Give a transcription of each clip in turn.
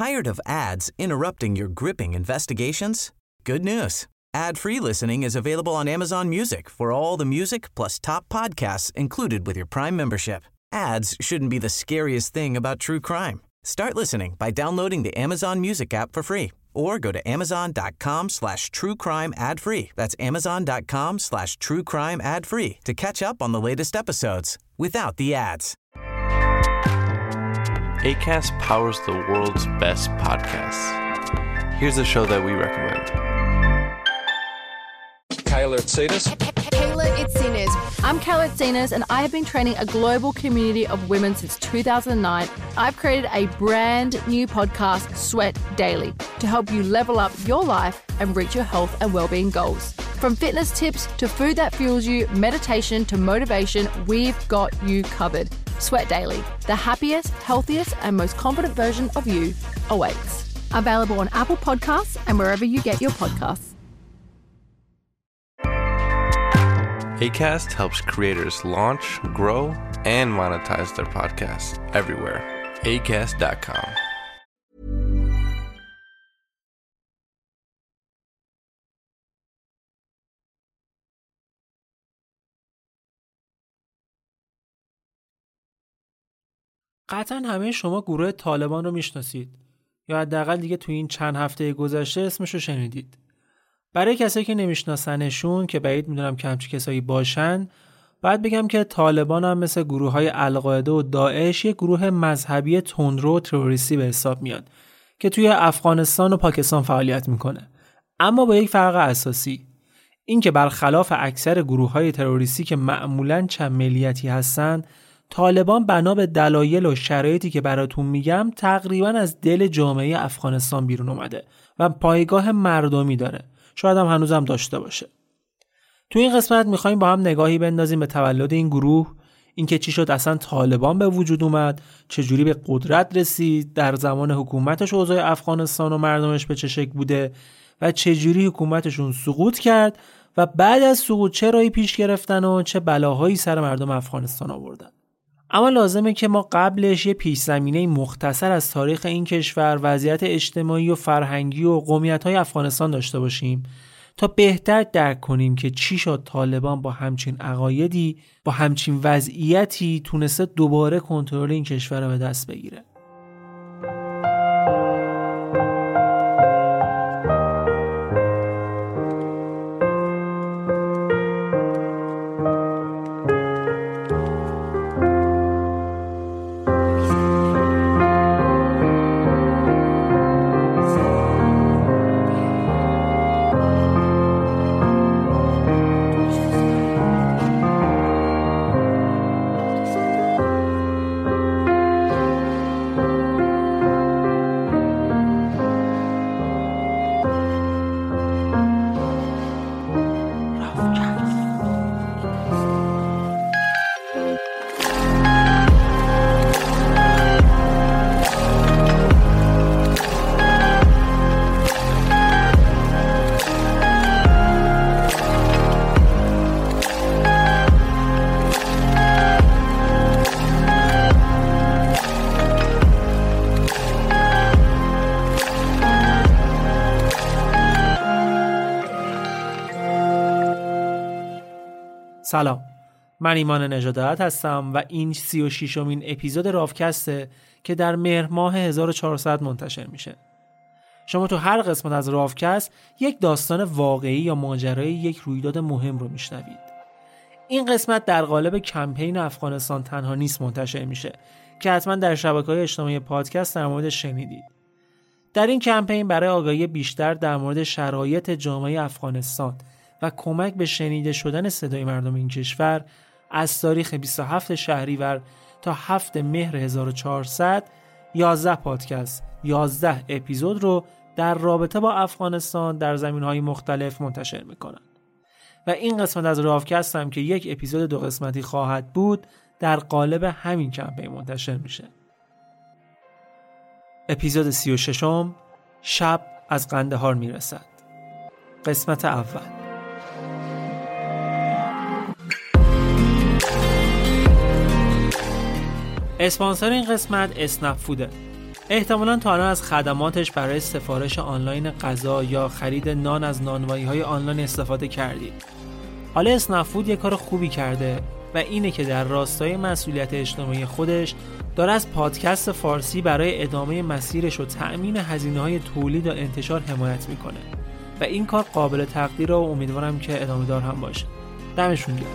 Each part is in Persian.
Tired of ads interrupting your gripping investigations? Good news. Ad-free listening is available on Amazon Music for all the music plus top podcasts included with your Prime membership. Ads shouldn't be the scariest thing about true crime. Start listening by downloading the Amazon Music app for free or go to amazon.com/truecrime ad-free. That's amazon.com/truecrime ad-free to catch up on the latest episodes without the ads. Acast powers the world's best podcasts. Here's a show that we recommend. Kayla Itsinas. Kayla Itsinas. I'm Kayla Itsinas, and I have been training a global community of women since 2009. I've created a brand new podcast, Sweat Daily, to help you level up your life and reach your health and well-being goals. From fitness tips to food that fuels you, meditation to motivation, we've got you covered. Sweat Daily, the happiest, healthiest, and most confident version of you awaits. Available on Apple Podcasts and wherever you get your podcasts. Acast helps creators launch, grow, and monetize their podcasts everywhere. Acast.com. قطعا همه شما گروه طالبان رو میشناسید یا حداقل دیگه تو این چند هفته گذشته اسمش رو شنیدید. برای کسایی که نمیشناسنشون که بعید میدونم که همچین کسایی باشن، باید بگم که طالبان هم مثل گروه‌های القاعده و داعش یک گروه مذهبی تندرو و تروریستی به حساب میاد که توی افغانستان و پاکستان فعالیت میکنه، اما با یک فرق اساسی، این که برخلاف اکثر گروه‌های تروریستی که معمولاً چند ملیتی هستن، طالبان بنا به دلایل و شرایطی که براتون میگم تقریباً از دل جامعه افغانستان بیرون اومده و پایگاه مردمی داره. شاید هم هنوزم داشته باشه. تو این قسمت میخوایم با هم نگاهی بندازیم به تولد این گروه، اینکه چی شد اصلا طالبان به وجود اومد، چجوری به قدرت رسید، در زمان حکومتش اوضاع افغانستان و مردمش به چه شکل بوده و چجوری حکومتشون سقوط کرد و بعد از سقوط چه راهی پیش گرفتن و چه بلاهایی سر مردم افغانستان آوردن. اما لازمه که ما قبلش یه پیش زمینه مختصر از تاریخ این کشور، وضعیت اجتماعی و فرهنگی و قومیت‌های افغانستان داشته باشیم تا بهتر درک کنیم که چی شد طالبان با همچین عقایدی، با همچین وضعیتی تونسته دوباره کنترل این کشور رو به دست بگیره. سلام، من ایمان نژادات هستم و این 36مین اپیزود راوکسته که در مهر ماه 1400 منتشر میشه. شما تو هر قسمت از راوکست یک داستان واقعی یا ماجرای یک رویداد مهم رو میشنوید. این قسمت در قالب کمپین افغانستان تنها نیست منتشر میشه که حتما در شبکه‌های اجتماعی پادکست در موردش شنیدید. در این کمپین برای آگاهی بیشتر در مورد شرایط جامعه افغانستان و کمک به شنیده شدن صدای مردم این کشور، از تاریخ 27 شهریور تا 7 مهر 1400 11 پادکست، 11 اپیزود رو در رابطه با افغانستان در زمینهای مختلف منتشر میکنن. و این قسمت از راوکست هم که یک اپیزود 2 قسمتی خواهد بود در قالب همین کمپین منتشر میشه. اپیزود 36 شب از قندهار میرسد. قسمت اول. اسپانسر این قسمت اسنپ فوده. احتمالاً تا الان از خدماتش برای سفارش آنلاین غذا یا خرید نان از نانوایی‌های آنلاین استفاده کردید. حالا اسنپ فود یه کار خوبی کرده و اینه که در راستای مسئولیت اجتماعی خودش داره از پادکست فارسی برای ادامه مسیرش و تأمین هزینه‌های تولید و انتشار حمایت میکنه و این کار قابل تقدیر و امیدوارم که ادامه دار هم باشه. دمشون گرم.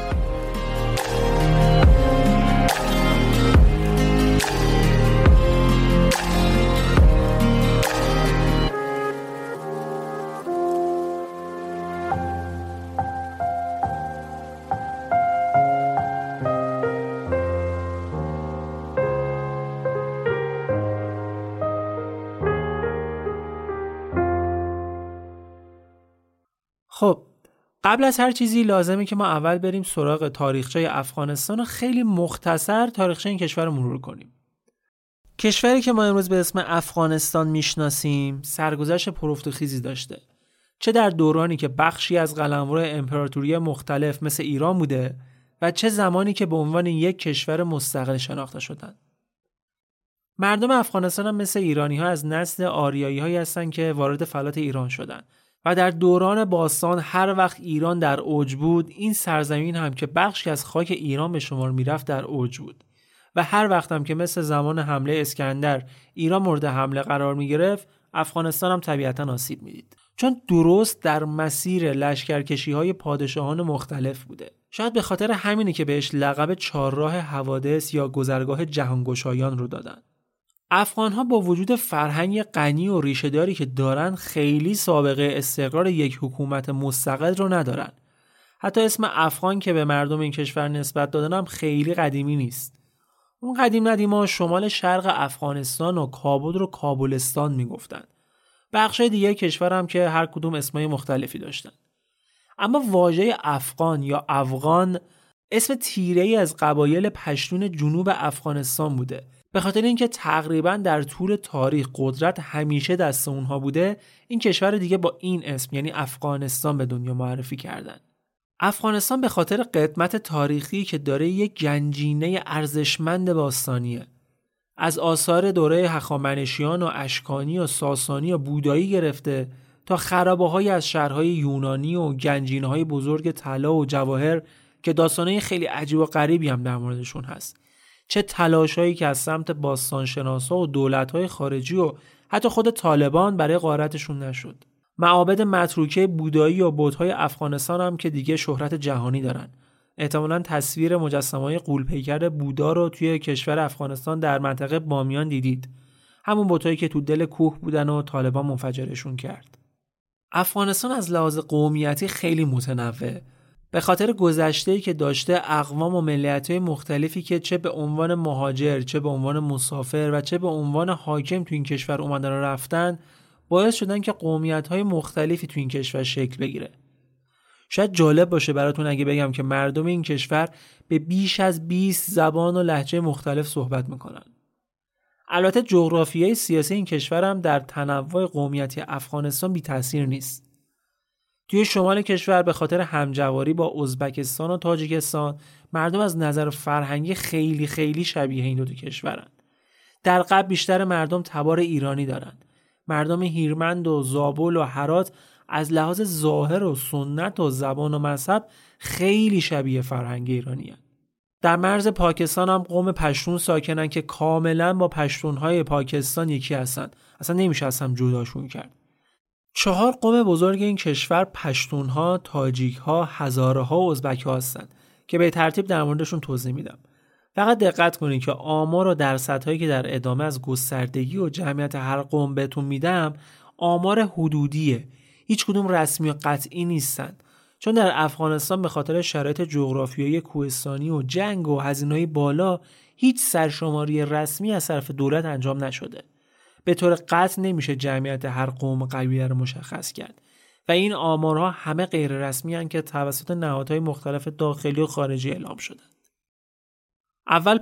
خب قبل از هر چیزی لازمه که ما اول بریم سراغ تاریخچه افغانستان و خیلی مختصر تاریخچه این کشور رو مرور کنیم. کشوری که ما امروز به اسم افغانستان میشناسیم سرگذشت پرافتوخیزی داشته، چه در دورانی که بخشی از قلمرو امپراتوری مختلف مثل ایران بوده و چه زمانی که به عنوان یک کشور مستقل شناخته شدند. مردم افغانستان هم مثل ایرانی‌ها از نسل آریایی‌هایی هستند که وارد فلات ایران شدند و در دوران باستان هر وقت ایران در اوج بود، این سرزمین هم که بخشی از خاک ایران به شمار میرفت در اوج بود و هر وقت هم که مثل زمان حمله اسکندر ایران مورد حمله قرار می گرفت، افغانستان هم طبیعتاً آسیب میدید، چون درست در مسیر لشکرکشی‌های پادشاهان مختلف بوده. شاید به خاطر همینه که بهش لقب چهارراه حوادث یا گذرگاه جهانگشایان رو دادن. افغان‌ها با وجود فرهنگ غنی و ریشه‌داری که دارن خیلی سابقه استقرار یک حکومت مستقل رو ندارن. حتی اسم افغان که به مردم این کشور نسبت دادن هم خیلی قدیمی نیست. اون قدیم ندیما شمال شرق افغانستان و کابل رو کابلستان میگفتن. بخشای دیگه کشور هم که هر کدوم اسمای مختلفی داشتن. اما واژه افغان یا افغان اسم تیره‌ای از قبایل پشتون جنوب افغانستان بوده. به خاطر اینکه تقریباً در طول تاریخ قدرت همیشه دست اونها بوده، این کشور دیگه با این اسم یعنی افغانستان به دنیا معرفی کردن. افغانستان به خاطر قدمت تاریخی که داره یک گنجینه ارزشمند باستانیه. از آثار دوره هخامنشیان و اشکانی و ساسانی و بودایی گرفته تا خرابه‌های از شهرهای یونانی و گنجینه‌های بزرگ طلا و جواهر که داستانای خیلی عجیب و غریبی هم در موردشون هست. چه تلاشایی که از سمت باستانشناسا و دولت‌های خارجی و حتی خود طالبان برای غارتشون نشد. معابد متروکه بودایی و بت‌های افغانستان هم که دیگه شهرت جهانی دارن. احتمالاً تصویر مجسمه‌های غول‌پیکر بودا رو توی کشور افغانستان در منطقه بامیان دیدید. همون بتایی که تو دل کوه بودن و طالبان منفجرشون کرد. افغانستان از لحاظ قومیتی خیلی متنوع. به خاطر گذشته‌ای که داشته اقوام و ملیت‌های مختلفی که چه به عنوان مهاجر، چه به عنوان مسافر و چه به عنوان حاکم تو این کشور اومدن و رفتن، باعث شدن که قومیت‌های مختلفی تو این کشور شکل بگیره. شاید جالب باشه براتون اگه بگم که مردم این کشور به بیش از 20 زبان و لهجه مختلف صحبت میکنن. البته جغرافیای سیاسی این کشور هم در تنوع قومیتی افغانستان بی تأثیر نیست. توی شمال کشور به خاطر همجواری با ازبکستان و تاجیکستان مردم از نظر فرهنگی خیلی خیلی شبیه این دو کشورن. در غرب بیشتر مردم تبار ایرانی دارن. مردم هیرمند و زابل و هرات از لحاظ ظاهر و سنت و زبان و مذهب خیلی شبیه فرهنگ ایرانی هن. در مرز پاکستان هم قوم پشتون ساکنن که کاملا با پشتونهای پاکستان یکی هستن. اصلا نمیشه از هم جداشون کرد. 4 قوم بزرگ این کشور پشتونها، تاجیکها، هزاره‌ها و ازبک‌ها هستن که به ترتیب در موردشون توضیح میدم. فقط دقت کنید که آمار و درصدهایی که در ادامه از گستردگی و جمعیت هر قوم بهتون میدم آمار حدودیه. هیچ کدوم رسمی و قطعی نیستن. چون در افغانستان به خاطر شرایط جغرافیایی کوهستانی و جنگ و هزینه‌های بالا هیچ سرشماری رسمی از طرف دولت انجام نشده. به طور قطع نمیشه جمعیت هر قوم و قبیله رو مشخص کرد و این آمارها همه غیر رسمی هستند که توسط نهادهای مختلف داخلی و خارجی اعلام شده. اول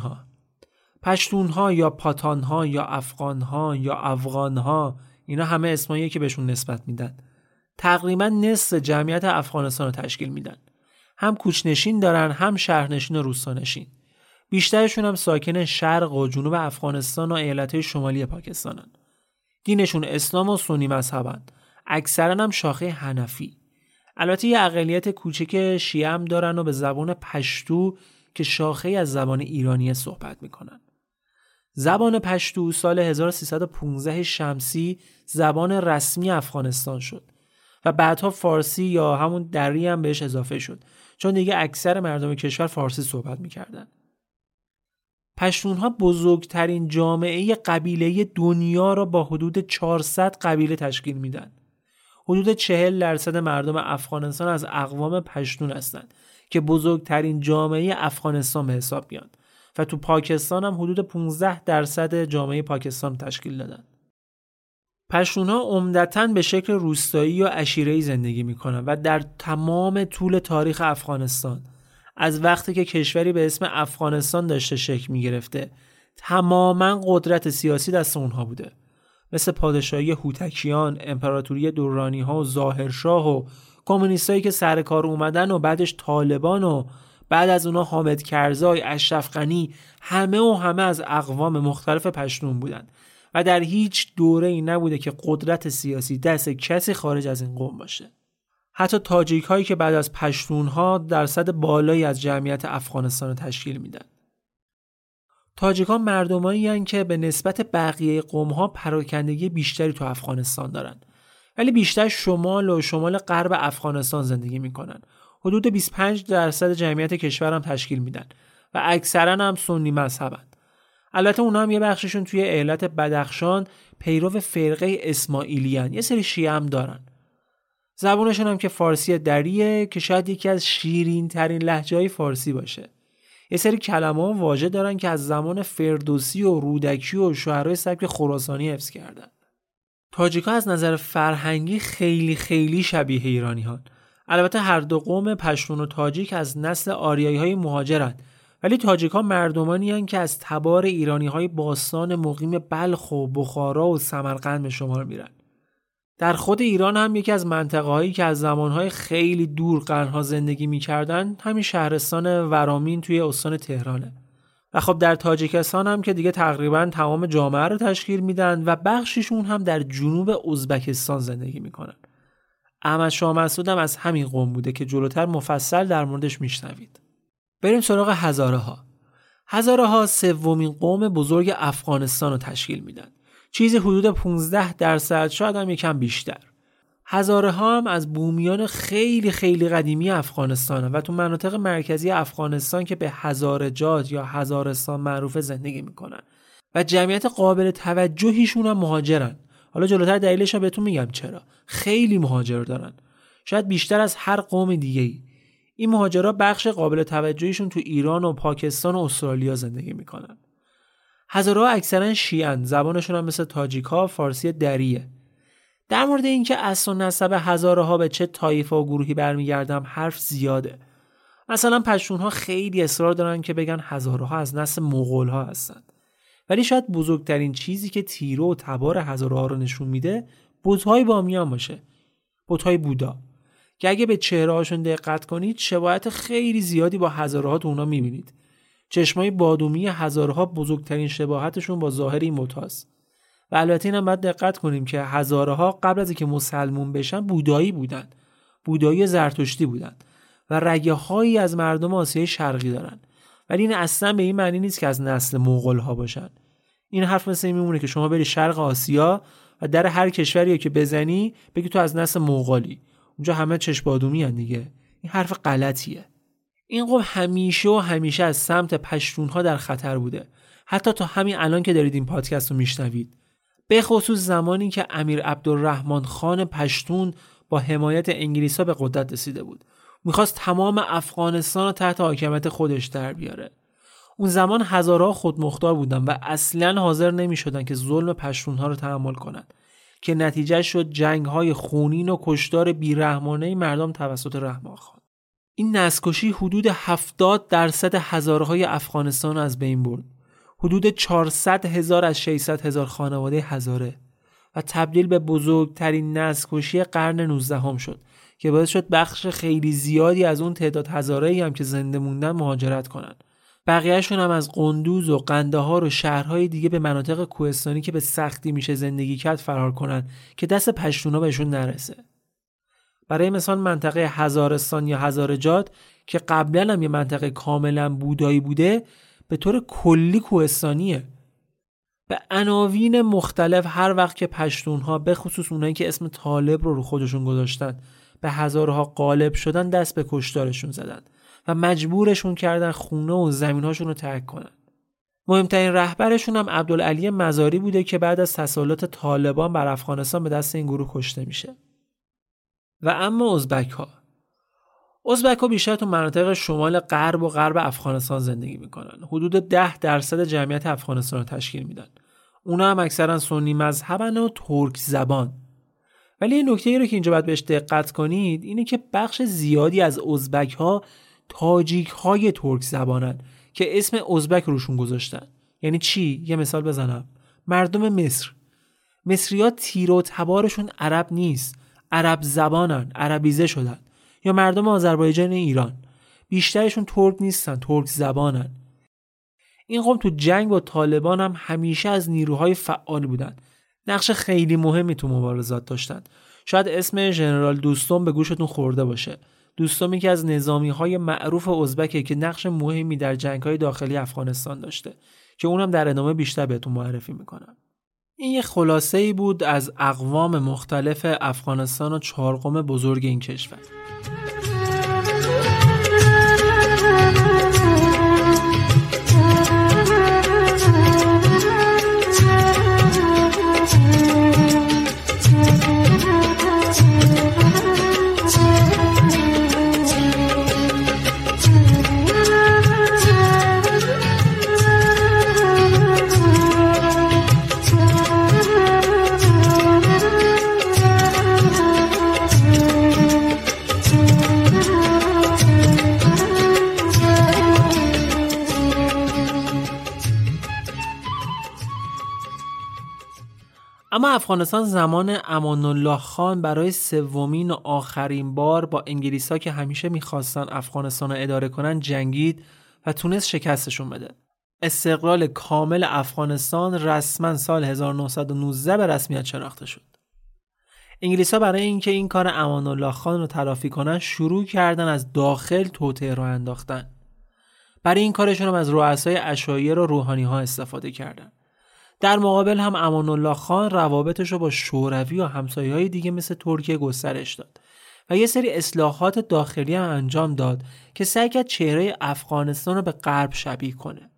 پشتونها یا پاتانها یا افغانها یا افغانها، اینا همه اسماییه که بهشون نسبت میدن. تقریبا نصف جمعیت افغانستان رو تشکیل میدن. هم کوچنشین دارن هم شهرنشین و روستانشین. بیشترشون هم ساکن شرق و جنوب افغانستان و ایالت‌های شمالی پاکستانن. دینشون اسلام و سنی مذهبن. اکثرا هم شاخه حنفی. البته یه اقلیت کوچک شیعه هم دارن و به زبان پشتو که شاخه از زبان ایرانی صحبت میکنن. زبان پشتو سال 1315 شمسی زبان رسمی افغانستان شد و بعدها فارسی یا همون دری هم بهش اضافه شد، چون دیگه اکثر مردم کشور فارسی صحبت میکردن. پشتونها بزرگترین جامعه قبیله‌ای دنیا را با حدود 400 قبیله تشکیل میدن. حدود 40% مردم افغانستان از اقوام پشتون هستند که بزرگترین جامعه افغانستان به حساب میان و تو پاکستان هم حدود 15% جامعه پاکستان تشکیل دادن. پشتونها عمدتاً به شکل روستایی یا عشیره‌ای زندگی میکنن و در تمام طول تاریخ افغانستان از وقتی که کشوری به اسم افغانستان داشته شکل میگرفته تماماً قدرت سیاسی دست اونها بوده، مثل پادشاهی هوتکیان، امپراتوری دررانی‌ها و ظاهرشاه و کمونیستایی که سر کار اومدن و بعدش طالبان و بعد از اونها حامد کرزای، اشرف غنی، همه از اقوام مختلف پشتون بودن و در هیچ دوره‌ای نبوده که قدرت سیاسی دست کسی خارج از این قوم باشه. حتی تاجیک هایی که بعد از پشتونها درصد بالایی از جمعیت افغانستان رو تشکیل میدن. تاجیک ها مردمایی هستند که به نسبت بقیه قوم ها پراکندگی بیشتری تو افغانستان دارن، ولی بیشتر شمال و شمال غرب افغانستان زندگی میکنن. حدود 25% جمعیت کشور هم تشکیل میدن و اکثرا هم سنی مذهبن. البته اونا هم یه بخششون توی ایالت بدخشان پیرو فرقه اسماعیلیان، یه سری شیعه هم دارن. زبونشون هم که فارسی دریه که شاید یکی از شیرین ترین لهجه‌های فارسی باشه. یه سری کلمه و واژه دارن که از زمان فردوسی و رودکی و شاعرای سبک خراسانی حفظ کردن. تاجیک‌ها از نظر فرهنگی خیلی شبیه ایرانی‌هان. البته هر دو قوم پشتون و تاجیک از نسل آریایی‌های مهاجرن، ولی تاجیک‌ها مردمانی هستند که از تبار ایرانی‌های باستان مقیم بلخ و بخارا و سمرقند به شمار میرن. در خود ایران هم یکی از منطقه‌هایی که از زمانهای خیلی دور قرن‌ها زندگی می‌کردن همین شهرستان ورامین توی استان تهرانه. و خب در تاجیکستان هم که دیگه تقریباً تمام جامعه رو تشکیل میدن و بخششون هم در جنوب ازبکستان زندگی میکنن. احمد شاه مسعود هم از همین قوم بوده که جلوتر مفصل در موردش میشنوید. بریم سراغ هزاره‌ها. هزاره‌ها سومین قوم بزرگ افغانستان رو تشکیل میدن. چیزی حدود 15%، شاید هم یکم بیشتر. هزاره‌ها هم از بومیان خیلی قدیمی افغانستانه و تو مناطق مرکزی افغانستان که به هزارجات یا هزارستان معروفه زندگی میکنن و جمعیت قابل توجهیشون هم مهاجرن. حالا جلوتر دلیلش رو بهتون میگم چرا. خیلی مهاجر دارن، شاید بیشتر از هر قوم دیگه‌ای. این مهاجرا بخش قابل توجهیشون تو ایران و پاکستان و استرالیا زندگی میکنن. هزاره‌ها اکثرا شیعن، زبانشون هم مثل تاجیک‌ها فارسی دریه. در مورد اینکه اصل و نسب هزاره‌ها به چه طایفه و گروهی برمیگردن حرف زیاده. مثلا پشتون‌ها خیلی اصرار دارن که بگن هزاره‌ها از نسل مغول‌ها هستن. ولی شاید بزرگترین چیزی که تیره و تبار هزاره‌ها رو نشون میده بت‌های بامیان باشه. بت‌های بودا که اگه به چهره‌هاشون دقت کنید شباهت خیلی زیادی با هزاره‌ها تو اونا می‌بینید. چشمای بادومی هزاره‌ها بزرگترین شباهتشون با ظاهر این بت‌هاست. و البته اینم باید دقت کنیم که هزاره‌ها قبل از اینکه مسلمون بشن بودایی بودن. بودایی زرتشتی بودن و رگه‌هایی از مردم آسیای شرقی دارن. ولی این اصلا به این معنی نیست که از نسل مغول‌ها باشن. این حرف مثل این میمونه که شما بری شرق آسیا و در هر کشوری که بزنی بگی تو از نسل مغولی. اونجا همه چشم بادومی ان دیگه. این حرف غلطیه. این قوم همیشه از سمت پشتون‌ها در خطر بوده. حتی تا همین الان که دارید این پادکست رو میشنوید. به خصوص زمانی که امیر عبدالرحمن خان پشتون با حمایت انگلیس‌ها به قدرت رسیده بود. میخواست تمام افغانستان رو تحت حاکمیت خودش در بیاره. اون زمان هزارها خودمختار بودن و اصلاً حاضر نمی‌شدن که ظلم پشتون‌ها رو تحمل کنن که نتیجه شد جنگ‌های خونین و کشتار بی‌رحمانه مردم توسط رحمان خان. این نسل‌کشی حدود 70% هزارهای افغانستان از بین برد. حدود 400,000 از 600,000 خانواده هزاره و تبدیل به بزرگترین نسل‌کشی قرن 19 شد که باعث شد بخش خیلی زیادی از اون تعداد هزاره‌ای هم که زنده موندن مهاجرت کنن بقیه‌شون هم از قندوز و قندهار و شهرهای دیگه به مناطق کوهستانی که به سختی میشه زندگی کرد فرار کنن که دست پشتونا بهشون نرسه. برای مثال منطقه هزارستان یا هزارجات که قبلا هم یه منطقه کاملا بودایی بوده به طور کلی کوهستانیه. به عناوین مختلف هر وقت که پشتونها به خصوص اونایی که اسم طالب رو خودشون گذاشتن به هزارها غالب شدن دست به کشتارشون زدن و مجبورشون کردن خونه و زمینهاشون رو ترک کنن. مهمترین رهبرشون هم عبدالعلی مزاری بوده که بعد از تسلط طالبان بر افغانستان به دست این گروه کشته میشه. و اما ازبک‌ها بیشتر تو مناطق شمال غرب و غرب افغانستان زندگی میکنن. حدود 10% جمعیت افغانستان رو تشکیل میدن. اونا هم اکثرا سنی مذهبن و ترک زبان. ولی این نکته‌ای رو که اینجا باید بهش دقت کنید اینه که بخش زیادی از ازبک‌ها تاجیک‌های ترک زبانن که اسم ازبک روشون گذاشتن. یعنی چی؟ یه مثال بزنم. مردم مصر. مصری‌ها تیر و تبارشون عرب نیست. عرب زبانن، عربیزه شدن. یا مردم آذربایجان ایران بیشترشون ترک نیستن، ترک زبانن. این قوم تو جنگ با طالبان هم همیشه از نیروهای فعال بودن. نقش خیلی مهمی تو مبارزات داشتن. شاید اسم ژنرال دوستم به گوشتون خورده باشه. دوستم یکی از نظامی‌های معروف ازبکه که نقش مهمی در جنگ‌های داخلی افغانستان داشته که اونم در ادامه بیشتر بهتون معرفی میکنم. این یه خلاصه‌ای بود از اقوام مختلف افغانستان و 4 قوم بزرگ این کشور. اما افغانستان زمان امان الله خان برای 3مین و آخرین بار با انگلیس‌ها که همیشه می‌خواستن افغانستان رو اداره کنن جنگید و تونست شکستشون بده. استقلال کامل افغانستان رسما سال 1919 به رسمیت شناخته شد. انگلیس‌ها برای اینکه این کار امان الله خان رو تلافی کنن شروع کردن از داخل توطئه راه انداختن. برای این کارشون هم از رؤسای عشایر و روحانی‌ها استفاده کردن. در مقابل هم امان الله خان روابطش رو با شوروی و همسایه‌های دیگه مثل ترکیه گسترش داد و یه سری اصلاحات داخلی هم انجام داد که سعی کرد چهره افغانستان رو به غرب شبیه کنه.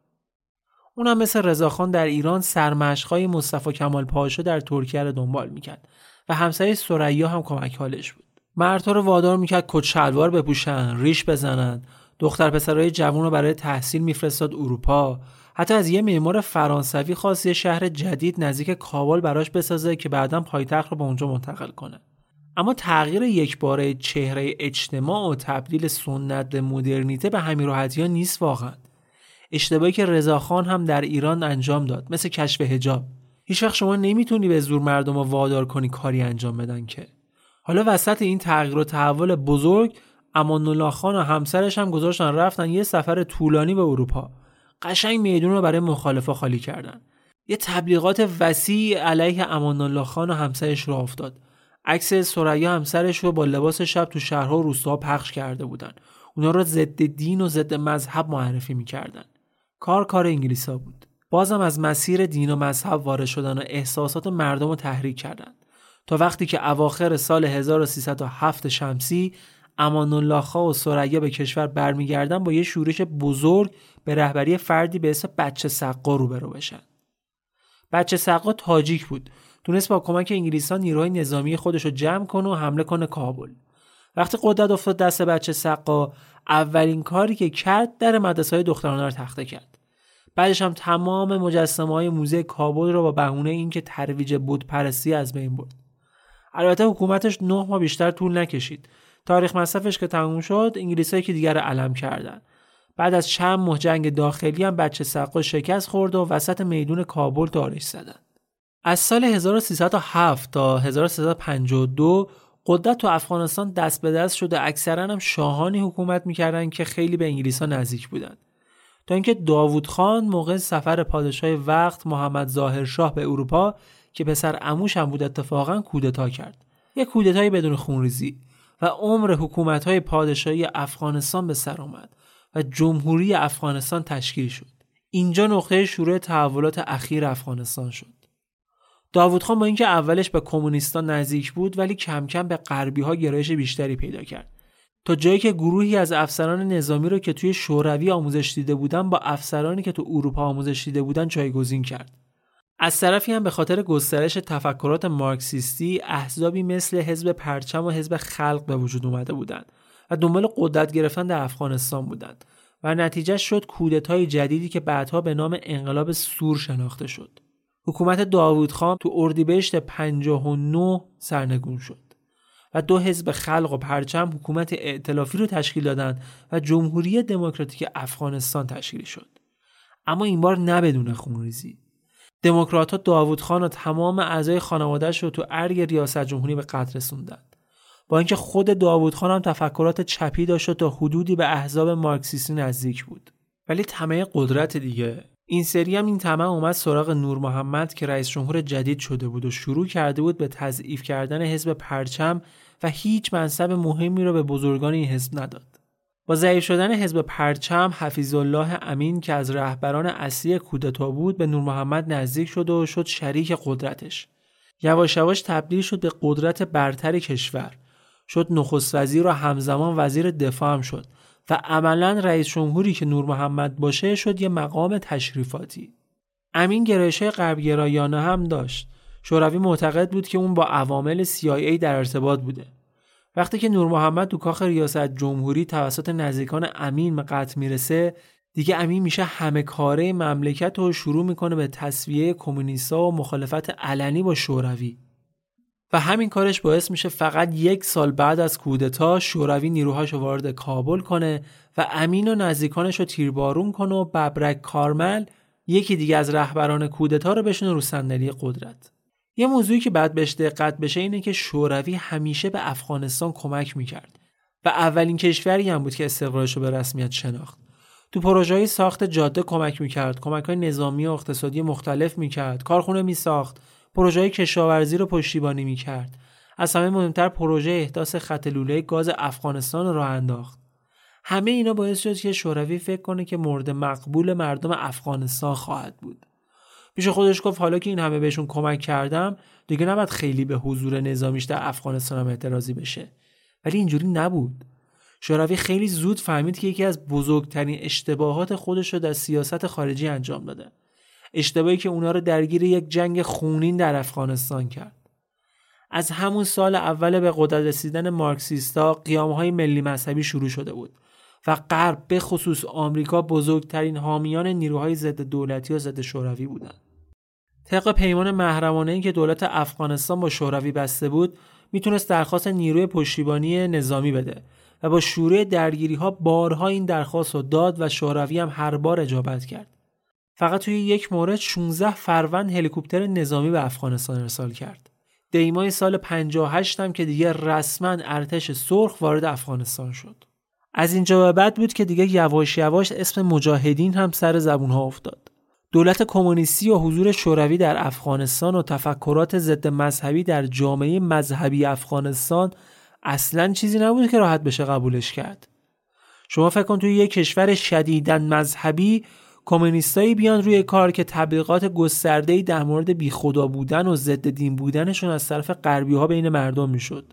اونم مثل رضاخان در ایران سرمشق‌های مصطفی کمال پاشا در ترکیه رو دنبال میکرد و همسایه ثریا هم کمک حالش بود. مردها رو وادار میکرد کت شلوار بپوشن، ریش بزنن، دختر پسرای جوون رو برای تحصیل میفرستاد اروپا. حتی از یه معمار فرانسوی خواست یه شهر جدید نزدیک کابل براش بسازه که بعداً پایتخت رو به اونجا منتقل کنه. اما تغییر یکباره چهره اجتماع و تبدیل سنت به مدرنیته به همین راحتی‌ها نیست واقعاً. اشتباهی که رضاخان هم در ایران انجام داد، مثل کشف حجاب. هیچ وقت شما نمیتونی به زور مردم رو وادار کنی کاری انجام بدن که. حالا وسط این تغییر و تحول بزرگ، امان الله خان و همسرش هم گذاشتن رفتن یه سفر طولانی به اروپا. قشنگ میدون رو برای مخالفا خالی کردن. یه تبلیغات وسیع علیه امان الله خان و همسرش راه افتاد. عکس ثریا همسرش رو با لباس شب تو شهرها و روستاها پخش کرده بودن. اونا رو ضد دین و ضد مذهب معرفی می‌کردن. کار انگلیسا بود. بازم از مسیر دین و مذهب وارد شدن و احساسات مردم رو تحریک کردن. تا وقتی که اواخر سال 1307 شمسی امان الله خان و ثریا به کشور برمیگردن با یه شورش بزرگ به رهبری فردی به اسم بچه سقا روبرو بشن. بچه سقا تاجیک بود. تونست با کمک انگلیسان نیروهای نظامی خودش رو جمع کنه و حمله کنه کابل. وقتی قدرت افتاد دست بچه سقا، اولین کاری که کرد در مدرسه‌های دخترانه رو تخته کرد. بعدش هم تمام مجسمه‌های موزه کابل رو با بهونه اینکه ترویج بت‌پرستی از بین برد. البته حکومتش 9 ماه بیشتر طول نکشید. تاریخ مصرفش که تموم شد، انگلیسایی که دیگر علم کردن. بعد از چند ماه جنگ داخلی هم بچه سقا شکست خورد و وسط میدون کابل دارش زدن. از سال 1307 تا 1352 قدرت تو افغانستان دست به دست شده. اکثرا هم شاهانی حکومت میکردن که خیلی به انگلیس‌ها نزدیک بودن. تا اینکه داوود خان موقع سفر پادشاه وقت محمد ظاهر شاه به اروپا که پسر عموش هم بود اتفاقا کودتا کرد. یک کودتای بدون خونریزی و عمر حکومت‌های پادشاهی افغانستان به سر آمد و جمهوری افغانستان تشکیل شد. اینجا نقطه شروع تحولات اخیر افغانستان شد. داوود خان با اینکه اولش به کمونیستان نزدیک بود ولی کم کم به غربی‌ها گرایش بیشتری پیدا کرد. تا جایی که گروهی از افسران نظامی رو که توی شوروی آموزش دیده بودن با افسرانی که تو اروپا آموزش دیده بودن جایگزین کرد. از طرفی هم به خاطر گسترش تفکرات مارکسیستی احزابی مثل حزب پرچم و حزب خلق به وجود اومده بودند و دنبال قدرت گرفتن در افغانستان بودند و نتیجه شد کودتای جدیدی که بعدها به نام انقلاب سور شناخته شد. حکومت داوود خان تو اردیبهشت 59 سرنگون شد و دو حزب خلق و پرچم حکومت ائتلافی رو تشکیل دادند و جمهوری دموکراتیک افغانستان تشکیل شد. اما این بار نه بدون خونریزی. دموکرات‌ها داوود خان و تمام اعضای خانواده‌اش رو تو ارگ ریاست جمهوری به قتل رسوندند. با اینکه خود داوود خان هم تفکرات چپی داشت و تا حدودی به احزاب مارکسیستی نزدیک بود. ولی طمع قدرت دیگه. این سری هم این طمع اومد سراغ نور محمد که رئیس جمهور جدید شده بود و شروع کرده بود به تضعیف کردن حزب پرچم و هیچ منصب مهمی رو به بزرگان این حزب نداد. با ضعیف شدن حزب پرچم، حفیظالله امین که از رهبران اصلی کودتا بود به نور محمد نزدیک شد و شد شریک قدرتش. یواش یواش تبدیل شد به قدرت برتر کشور. شد نخست وزیر و همزمان وزیر دفاع هم شد و عملاً رئیس جمهوری که نور محمد باشه شد یه مقام تشریفاتی. امین گرایش‌های غرب‌گرایانه هم داشت. شوروی معتقد بود که اون با عوامل CIA در ارتباط بوده. وقتی که نور محمد تو کاخ ریاست جمهوری توسط نزدیکان امین به قتل میرسه، دیگه امین میشه همه کاره مملکت رو شروع میکنه به تسویه کمونیستا و مخالفت علنی با شوروی. و همین کارش باعث میشه فقط 1 سال بعد از کودتا شوروی نیروهاشو وارد کابل کنه و امین و نزدیکانش رو تیربارون کنه و ببرک کارمل یکی دیگه از رهبران کودتا رو بشونه رو صندلی قدرت. یه موضوعی که بعد بهش دقت بشه اینه که شوروی همیشه به افغانستان کمک میکرد و اولین کشوری هم بود که استقلالش رو به رسمیت شناخت. تو پروژه‌های ساخت جاده کمک میکرد، کمک‌های نظامی و اقتصادی مختلف میکرد، کارخونه میساخت، پروژه‌های کشاورزی رو پشتیبانی میکرد. از همه مهمتر پروژه احداث خط لوله گاز افغانستان رو راه انداخت. همه اینا باعث شد که شوروی فکر کنه که مورد مقبول مردم افغانستان خواهد بود. پیش خودش گفت حالا که این همه بهشون کمک کردم دیگه نباید خیلی به حضور نظامیش در افغانستان هم اعتراضی بشه. ولی اینجوری نبود. شوروی خیلی زود فهمید که یکی از بزرگترین اشتباهات خودش رو در سیاست خارجی انجام داده. اشتباهی که اونا رو درگیر یک جنگ خونین در افغانستان کرد. از همون سال اول به قدرت رسیدن مارکسیستا قیام‌های ملی مذهبی شروع شده بود و غرب به خصوص آمریکا بزرگترین حامیان نیروهای ضد دولتی و ضد شوروی بودند. طبق پیمان محرمانه‌ای که دولت افغانستان با شوروی بسته بود، میتونست درخواست نیروی پشتیبانی نظامی بده و با شروع درگیری‌ها بارها این درخواست رو داد و شوروی هم هر بار اجابت کرد. فقط توی یک مورد 16 فروند هلیکوپتر نظامی به افغانستان ارسال کرد. دیمای سال 58 هم که دیگه رسما ارتش سرخ وارد افغانستان شد. از اینجا به بعد بود که دیگه یواش یواش اسم مجاهدین هم سر زبونها افتاد. دولت کمونیستی و حضور شوروی در افغانستان و تفکرات ضد مذهبی در جامعه مذهبی افغانستان اصلاً چیزی نبود که راحت بشه قبولش کرد. شما فکر کن توی یک کشور شدیداً مذهبی کمونیستایی بیان روی کار که تبلیغات گسترده‌ای در مورد بیخدا بودن و ضد دین بودنشون از طرف غربی‌ها بین مردم میشد.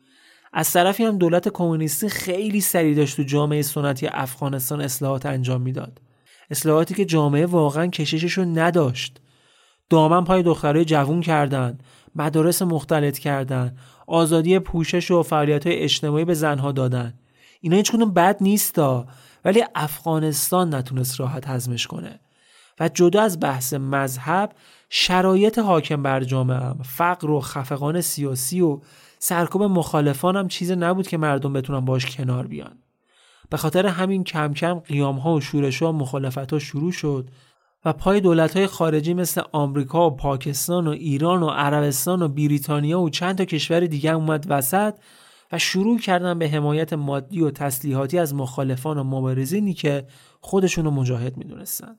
از طرفی هم دولت کمونیستی خیلی سریع داشت تو جامعه سنتی افغانستان اصلاحات انجام میداد. اصلاحاتی که جامعه واقعا کشششو نداشت. دامن پای دخترای جوون کردن، مدارس مختلط کردن، آزادی پوشش و فعالیت‌های اجتماعی به زنها دادن. اینا هیچ کدوم بد نیستا، ولی افغانستان نتونست راحت هضمش کنه. و جدا از بحث مذهب، شرایط حاکم بر جامعه هم، فقر و خفقان سیاسی و سرکوب مخالفان هم چیز نبود که مردم بتونن باش کنار بیان. به خاطر همین کم کم قیام‌ها و شورش‌ها و مخالفت‌ها شروع شد و پای دولت‌های خارجی مثل آمریکا و پاکستان و ایران و عربستان و بریتانیا و چند تا کشور دیگه اومد وسط و شروع کردن به حمایت مادی و تسلیحاتی از مخالفان و مبارزینی که خودشونو مجاهد میدونستن.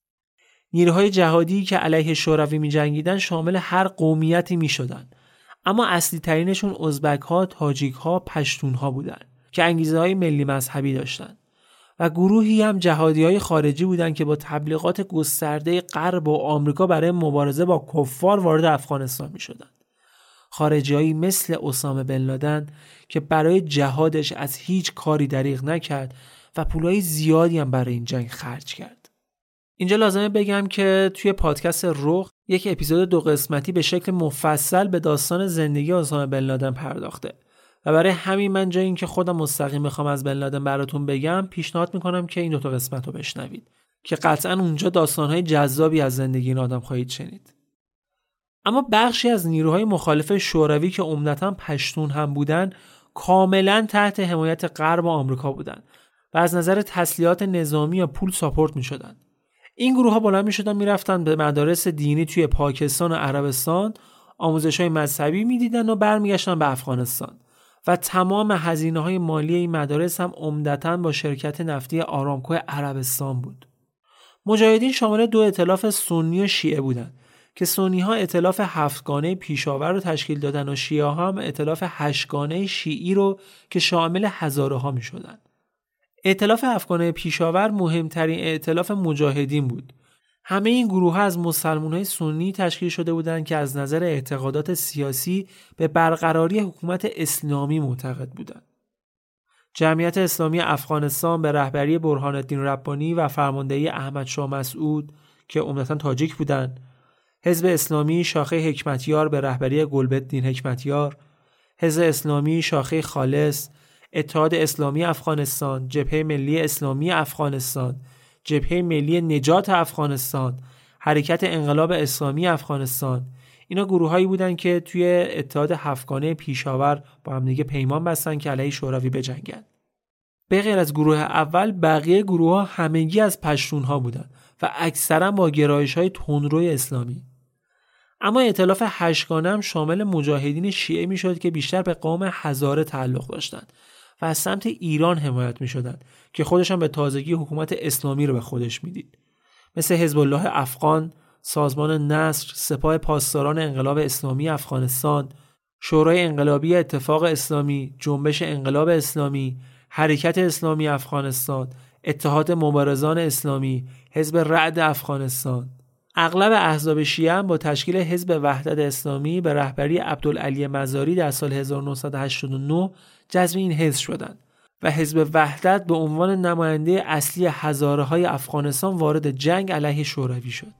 نیروهای جهادی که علیه شوروی می‌جنگیدن شامل هر قومیتی می‌شدن، اما اصلی ترینشون ازبک‌ها، تاجیک‌ها، پشتون‌ها بودن که انگیزه‌های ملی مذهبی داشتن و گروهی هم جهادی‌های خارجی بودن که با تبلیغات گسترده غرب و آمریکا برای مبارزه با کفار وارد افغانستان می‌شدن. خارجی‌هایی مثل اسامه بن لادن که برای جهادش از هیچ کاری دریغ نکرد و پولای زیادی هم برای این جنگ خرج کرد. اینجا لازمه بگم که توی پادکست رخ یک اپیزود 2 قسمتی به شکل مفصل به داستان زندگی اسامه بن لادن پرداخته و برای همین من جای این که خودم مستقیم میخوام از بن لادن براتون بگم پیشنهاد میکنم که این 2 قسمت رو بشنوید که قطعا اونجا داستانهای جذابی از زندگی این آدم خواهید شنید. اما بخشی از نیروهای مخالف شوروی که عمدتاً پشتون هم بودن کاملاً تحت حمایت غرب و آمریکا بودن و از نظر تسلیحات نظامی یا پول ساپورت میشدن. این گروه ها بلند میشدن میرفتن به مدارس دینی توی پاکستان و عربستان آموزش‌های مذهبی میدیدن و برمیگشتن به افغانستان و تمام هزینه‌های مالی این مدارس هم عمدتاً با شرکت نفتی آرامکو عربستان بود. مجاهدین شامل 2 ائتلاف سنی و شیعه بودند که سنی‌ها ائتلاف 7گانه پیشاور رو تشکیل دادن و شیعه‌ها هم ائتلاف 8گانه شیعی رو که شامل هزاره‌ها می‌شدن. ائتلاف 7گانه پیشاور مهمترین ائتلاف مجاهدین بود. همه این گروه‌ها از مسلمان‌های سنی تشکیل شده بودند که از نظر اعتقادات سیاسی به برقراری حکومت اسلامی معتقد بودند. جمعیت اسلامی افغانستان به رهبری برهان الدین ربانی و فرماندهی احمد شاه مسعود که عمدتاً تاجیک بودند، حزب اسلامی شاخه حکمتیار به رهبری گلبدین حکمتیار، حزب اسلامی شاخه خالص، اتحاد اسلامی افغانستان، جبهه ملی اسلامی افغانستان، جبهه ملی نجات افغانستان، حرکت انقلاب اسلامی افغانستان، اینا گروهایی بودن که توی اتحاد 7گانه پیشاور با هم دیگه پیمان بستن که علیه شوروی بجنگن. به غیر از گروه اول بقیه گروه‌ها همگی از پشتون‌ها بودن و اکثرا با گرایش‌های تندروی اسلامی. اما ائتلاف 8گانه هم شامل مجاهدین شیعه میشد که بیشتر به قوم هزاره تعلق داشتند و از سمت ایران حمایت میشدند که خودش هم به تازگی حکومت اسلامی رو به خودش میدید، مثل حزب الله افغان، سازمان نصر، سپاه پاسداران انقلاب اسلامی افغانستان، شورای انقلابی اتفاق اسلامی، جنبش انقلاب اسلامی، حرکت اسلامی افغانستان، اتحاد مبارزان اسلامی، حزب رعد افغانستان. اغلب احزاب شیعه هم با تشکیل حزب وحدت اسلامی به رهبری عبدالعلی مزاری در سال 1989 جذب این حزب شدند و حزب وحدت به عنوان نماینده اصلی هزاره‌های افغانستان وارد جنگ علیه شوروی شد.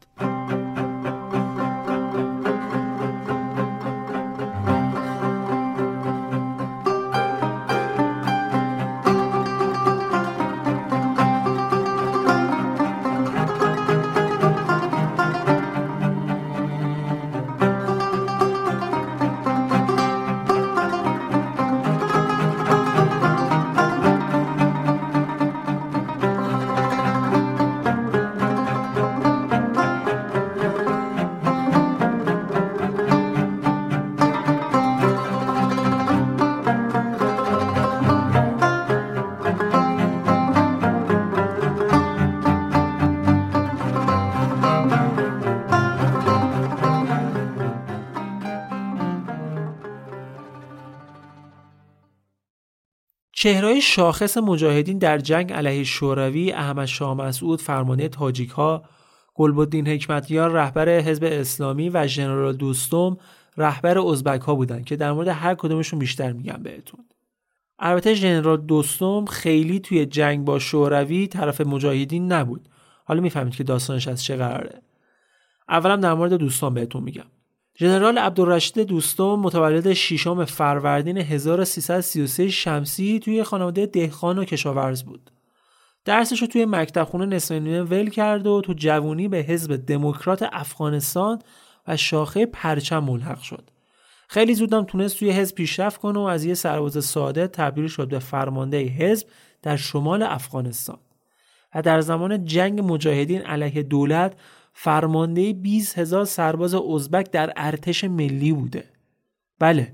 چهره‌های شاخص مجاهدین در جنگ علیه شوروی احمد شاه مسعود فرمانده تاجیک‌ها، گلبدین حکمتیار رهبر حزب اسلامی و ژنرال دوستم رهبر ازبک‌ها بودند که در مورد هر کدومشون بیشتر میگم بهتون. البته ژنرال دوستم خیلی توی جنگ با شوروی طرف مجاهدین نبود. حالا میفهمید که داستانش از چه قراره. اولا در مورد دوستم بهتون میگم. ژنرال عبدالرشید دوستم متولد 6 فروردین 1333 شمسی توی خانواده دهقان و کشاورز بود. درسش رو توی مکتب خونه نصف نیمه ول کرد و تو جوونی به حزب دموکرات افغانستان و شاخه پرچم ملحق شد. خیلی زودم تونست توی حزب پیشرفت کنه و از یه سرباز ساده تبدیل شد به فرمانده حزب در شمال افغانستان و در زمان جنگ مجاهدین علیه دولت فرمانده 20,000 سرباز ازبک در ارتش ملی بوده. بله،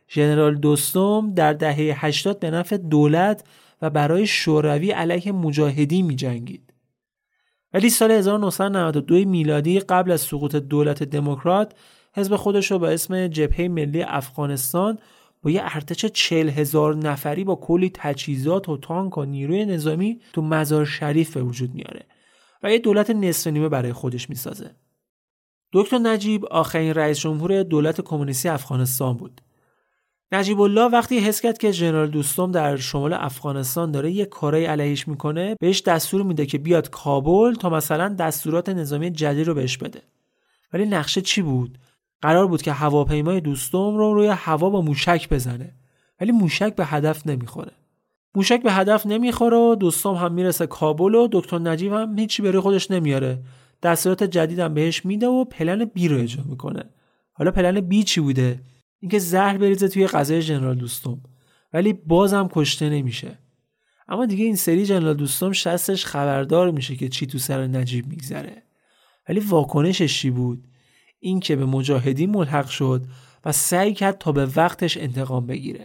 ژنرال دوستم در دهه 80 به نفع دولت و برای شوروی علیه مجاهدین می‌جنگید. ولی سال 1992 میلادی قبل از سقوط دولت دموکرات، حزب خودش رو با اسم جبهه ملی افغانستان با یه ارتش 40,000 نفری با کلی تجهیزات و تانک و نیروی نظامی تو مزار شریف به وجود میاره و یه دولت نصف نیمه برای خودش میسازه. دکتر نجیب آخرین رئیس جمهور دولت کمونیستی افغانستان بود. نجیب الله وقتی حس کرد که ژنرال دوستم در شمال افغانستان داره یه کارای علیهش میکنه، بهش دستور میده که بیاد کابل تا مثلا دستورات نظامی جدید رو بهش بده. ولی نقشه چی بود؟ قرار بود که هواپیمای دوستم رو روی هوا با موشک بزنه. ولی موشک به هدف نمیخوره. موشک به هدف نمیخوره و دوستم هم میرسه کابل و دکتر نجیب هم هیچی برای خودش نمیاره. دستورات جدیدم بهش میده و پلن بی رو اجرا میکنه. حالا پلن بی چی بوده؟ اینکه زهر بریزه توی غذای ژنرال دوستم، ولی بازم کشته نمیشه. اما دیگه این سری ژنرال دوستم شستش خبردار میشه که چی تو سر نجیب میگذره. ولی واکنشش چی بود؟ این که به مجاهدین ملحق شد و سعی کرد تا به وقتش انتقام بگیره.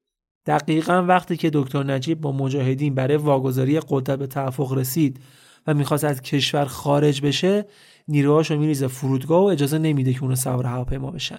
دقیقاً وقتی که دکتر نجیب با مجاهدین برای واگذاری قدرت به توافق رسید و میخواست از کشور خارج بشه، نیروهاشو میریزه فرودگاه و اجازه نمیده که اونو سوار هواپیما بشن.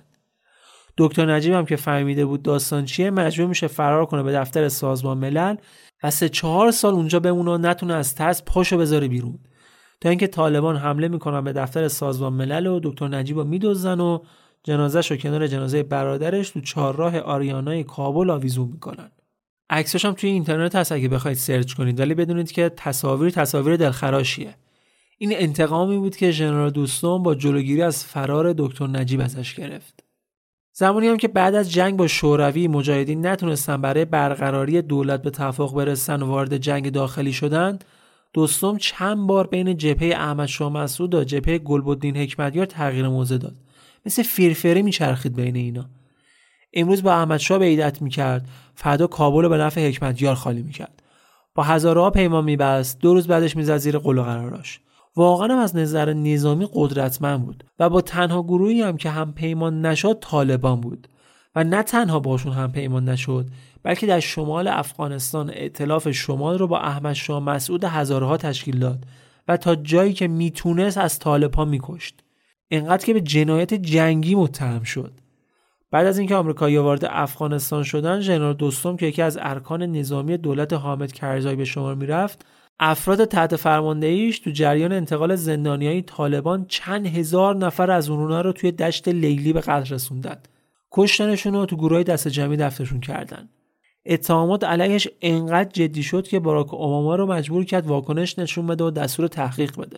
دکتر نجیب هم که فهمیده بود داستان چیه، مجبور میشه فرار کنه به دفتر سازمان ملل و 3-4 سال اونجا بمونه و نتونه از ترس پاشو بذاره بیرون، تا اینکه طالبان حمله میکنن به دفتر سازمان ملل و دکتر نجیبو میدزدن و جنازه‌شو کنار جنازه برادرش تو چهارراه آریانای کابل آویزون میکنن. عکساش هم توی اینترنت هست اگه بخواید سرچ کنید، ولی بدونید که تصاویر دلخراشیه. این انتقامی بود که ژنرال دوستم با جلوگیری از فرار دکتر نجیب ازش گرفت. زمانی هم که بعد از جنگ با شوروی مجاهدین نتونستن برای برقراری دولت به توافق برسن و وارد جنگ داخلی شدن، دوستم چند بار بین جبهه احمد شاه مسعود و جبهه گلبدین حکمتیار تغییر موضع داد. مثل فیرفره میچرخید بین اینا. امروز با احمد شاه بیعت میکرد، فردا کابل رو به نفع حکمتیار خالی میکرد. با هزارها پیمان میبست، 2 روز بعدش میزد زیر قل و قراراش. واقعا هم از نظر نظامی قدرتمند بود و با تنها گروهی هم که هم پیمان نشد طالبان بود و نه تنها باشون هم پیمان نشد، بلکه در شمال افغانستان ائتلاف شمال رو با احمد شاه مسعود هزارها تشکیل داد و تا جایی که میتونست از طالبان میکشت، اینقدر که به جنایت جنگی متهم شد. بعد از اینکه آمریکایی‌ها وارد افغانستان شدن، ژنرال دوستم که یکی از ارکان نظامی دولت حامد کرزی به شمار میرفت، افراد تحت فرماندهیش تو جریان انتقال زندانیای طالبان چند هزار نفر از اونها رو توی دشت لیلی به قتل رسوندن. کشتنشون رو تو گروهای دست جمعی دفنشون کردن. اتهامات علیهش انقدر جدی شد که باراک اوباما رو مجبور کرد واکنش نشون بده و دستور تحقیق بده.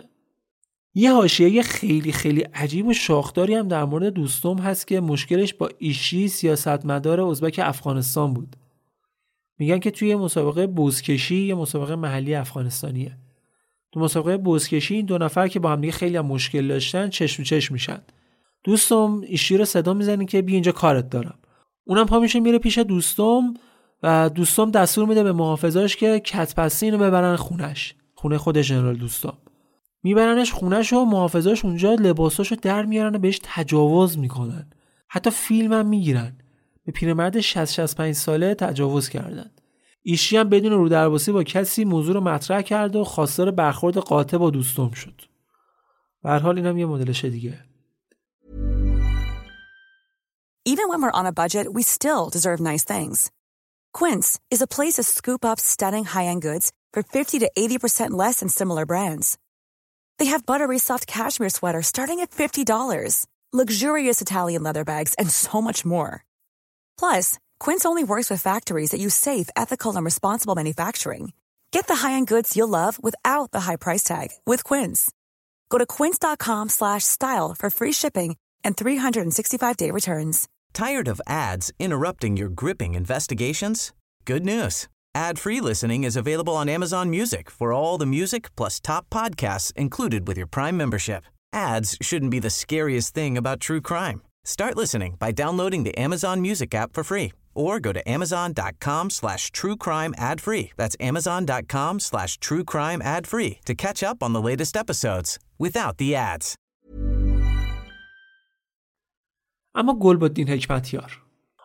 یه حاشیه خیلی خیلی عجیب و شاخداری هم در مورد دوستم هست که مشکلش با ایشی سیاستمدار ازبک افغانستان بود. میگن که توی مسابقه بزکشی، یه مسابقه محلی افغانستانیه، تو مسابقه بزکشی این 2 نفر که با هم دیگه خیلی هم مشکل داشتن چشم تو چشم میشن. دوستم ایشی رو صدا میزنه که بیا اینجا کارت دارم. اونم پا میشه میره پیش دوستم و دوستم دستور میده به محافظاش که کتپسی اینو ببرن خونه خود ژنرال دوستم. میبرنش خونه‌ش و محافظاش اونجا لباساشو در میارن و بهش تجاوز میکنن. حتی فیلم هم میگیرن. به پیرمرد 60-65 ساله تجاوز کردن. ایشی هم بدون رودرباسی با کسی موضوع رو مطرح کرد و خواستار برخورد قاطع با دوستم شد. به هر حال اینم یه مدلش دیگه. Even when we're on a budget, we still deserve nice things. Quince is a place to scoop up stunning high-end goods for 50 to 80% less than similar brands. They have buttery soft cashmere sweaters starting at $50, luxurious Italian leather bags, and so much more. Plus, Quince only works with factories that use safe, ethical, and responsible manufacturing. Get the high-end goods you'll love without the high price tag with Quince. Go to quince.com/style for free shipping and 365-day returns. Tired of ads interrupting your gripping investigations? Good news. Ad-free listening is available on Amazon Music for all the music plus top podcasts included with your Prime membership. Ads shouldn't be the scariest thing about true crime. Start listening by downloading the Amazon Music app for free or go to amazon.com/truecrime ad-free. That's amazon.com/truecrime ad-free to catch up on the latest episodes without the ads. اما گلبدین حکمتیار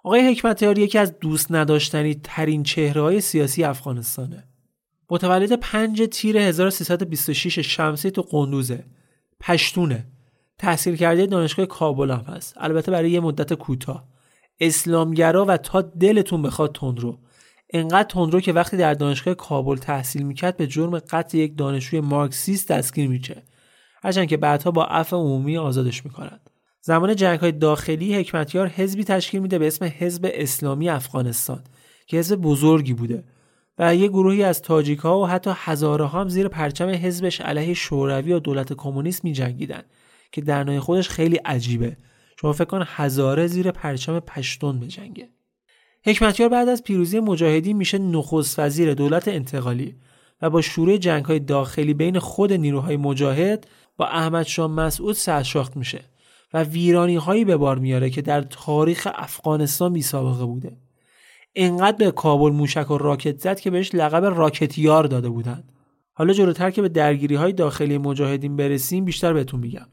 آقای حکمتیار یکی از دوست نداشتنی ترین چهره‌های سیاسی افغانستانه. متولد 5 تیر 1326 شمسی تو قندوزه. پشتونه. تحصیل کرده دانشگاه کابل هم هست. البته برای یه مدت کوتاه. اسلامگرا و تا دلتون بخواد تندرو. انقدر تندرو که وقتی در دانشگاه کابل تحصیل میکرد به جرم قتل یک دانشجوی مارکسیست دستگیر میشه. هرچند که بعدها با عفو عمومی آزادش میکنند. زمان جنگ‌های داخلی حکمتیار حزبی تشکیل میده به اسم حزب اسلامی افغانستان که حزب بزرگی بوده و یه گروهی از تاجیک‌ها و حتی هزاره‌ها هم زیر پرچم حزبش علیه شوروی و دولت کمونیست می‌جنگیدن که در نوع خودش خیلی عجیبه. شما فکر کن هزاره زیر پرچم پشتون بجنگه. حکمتیار بعد از پیروزی مجاهدین میشه نخست وزیر دولت انتقالی و با شروع جنگ‌های داخلی بین خود نیروهای مجاهد با احمد شاه مسعود سرشاخت میشه و ویرانی‌هایی به بار میاره که در تاریخ افغانستان بی‌سابقه بوده. اینقدر به کابل موشک و راکت زد که بهش لقب راکتیار داده بودن. حالا جلوتر که به درگیری‌های داخلی مجاهدین برسیم بیشتر بهتون میگم.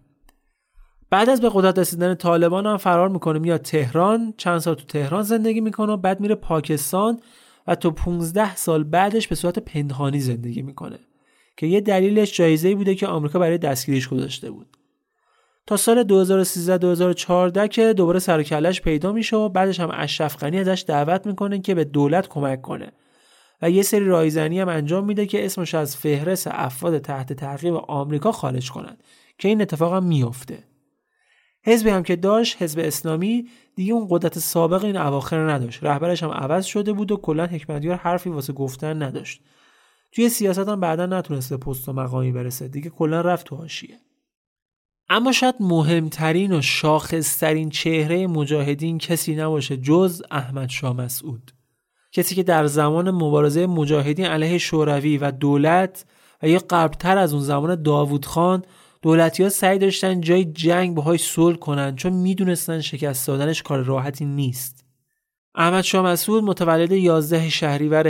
بعد از به قدرت رسیدن طالبان هم فرار میکنه میاد تهران، چند سال تو تهران زندگی میکنه و بعد میره پاکستان و تا 15 سال بعدش به صورت پنهانی زندگی میکنه که یه دلیلش جایزه‌ای بوده که آمریکا برای دستگیریش گذاشته بود. تا سال 2013-2014 که دوباره سر و کله‌اش پیدا میشه و بعدش هم اشرف غنی ازش دعوت میکنه که به دولت کمک کنه و یه سری رایزنی هم انجام میده که اسمش از فهرست افراد تحت تعقیب آمریکا خارج کنن که این اتفاق هم میفته. حزبی هم که داشت، حزب اسلامی، دیگه اون قدرت سابق این اواخر نداشت. رهبرش هم عوض شده بود و کلا حکمتیار حرفی واسه گفتن نداشت. توی سیاست هم بعدا نتونسته پست و مقامی برسه. دیگه کلا رفت تو حاشیه. اما شاید مهمترین و شاخصترین چهره مجاهدین کسی نباشه جز احمد شاه مسعود. کسی که در زمان مبارزه مجاهدین علیه شوروی و دولت و یا قبلتر از اون زمان داوود خان دولتی‌ها سعی داشتن جای جنگ باهاش صلح کنن چون میدونستن شکست دادنش کار راحتی نیست. احمد شاه مسعود متولد 11 شهریور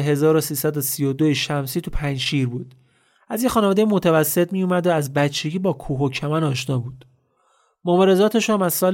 1332 شمسی تو پنجشیر بود. از یه خانواده متوسط می اومد و از بچگی با کوه و کمن آشنا بود. مبارزاتش هم از سال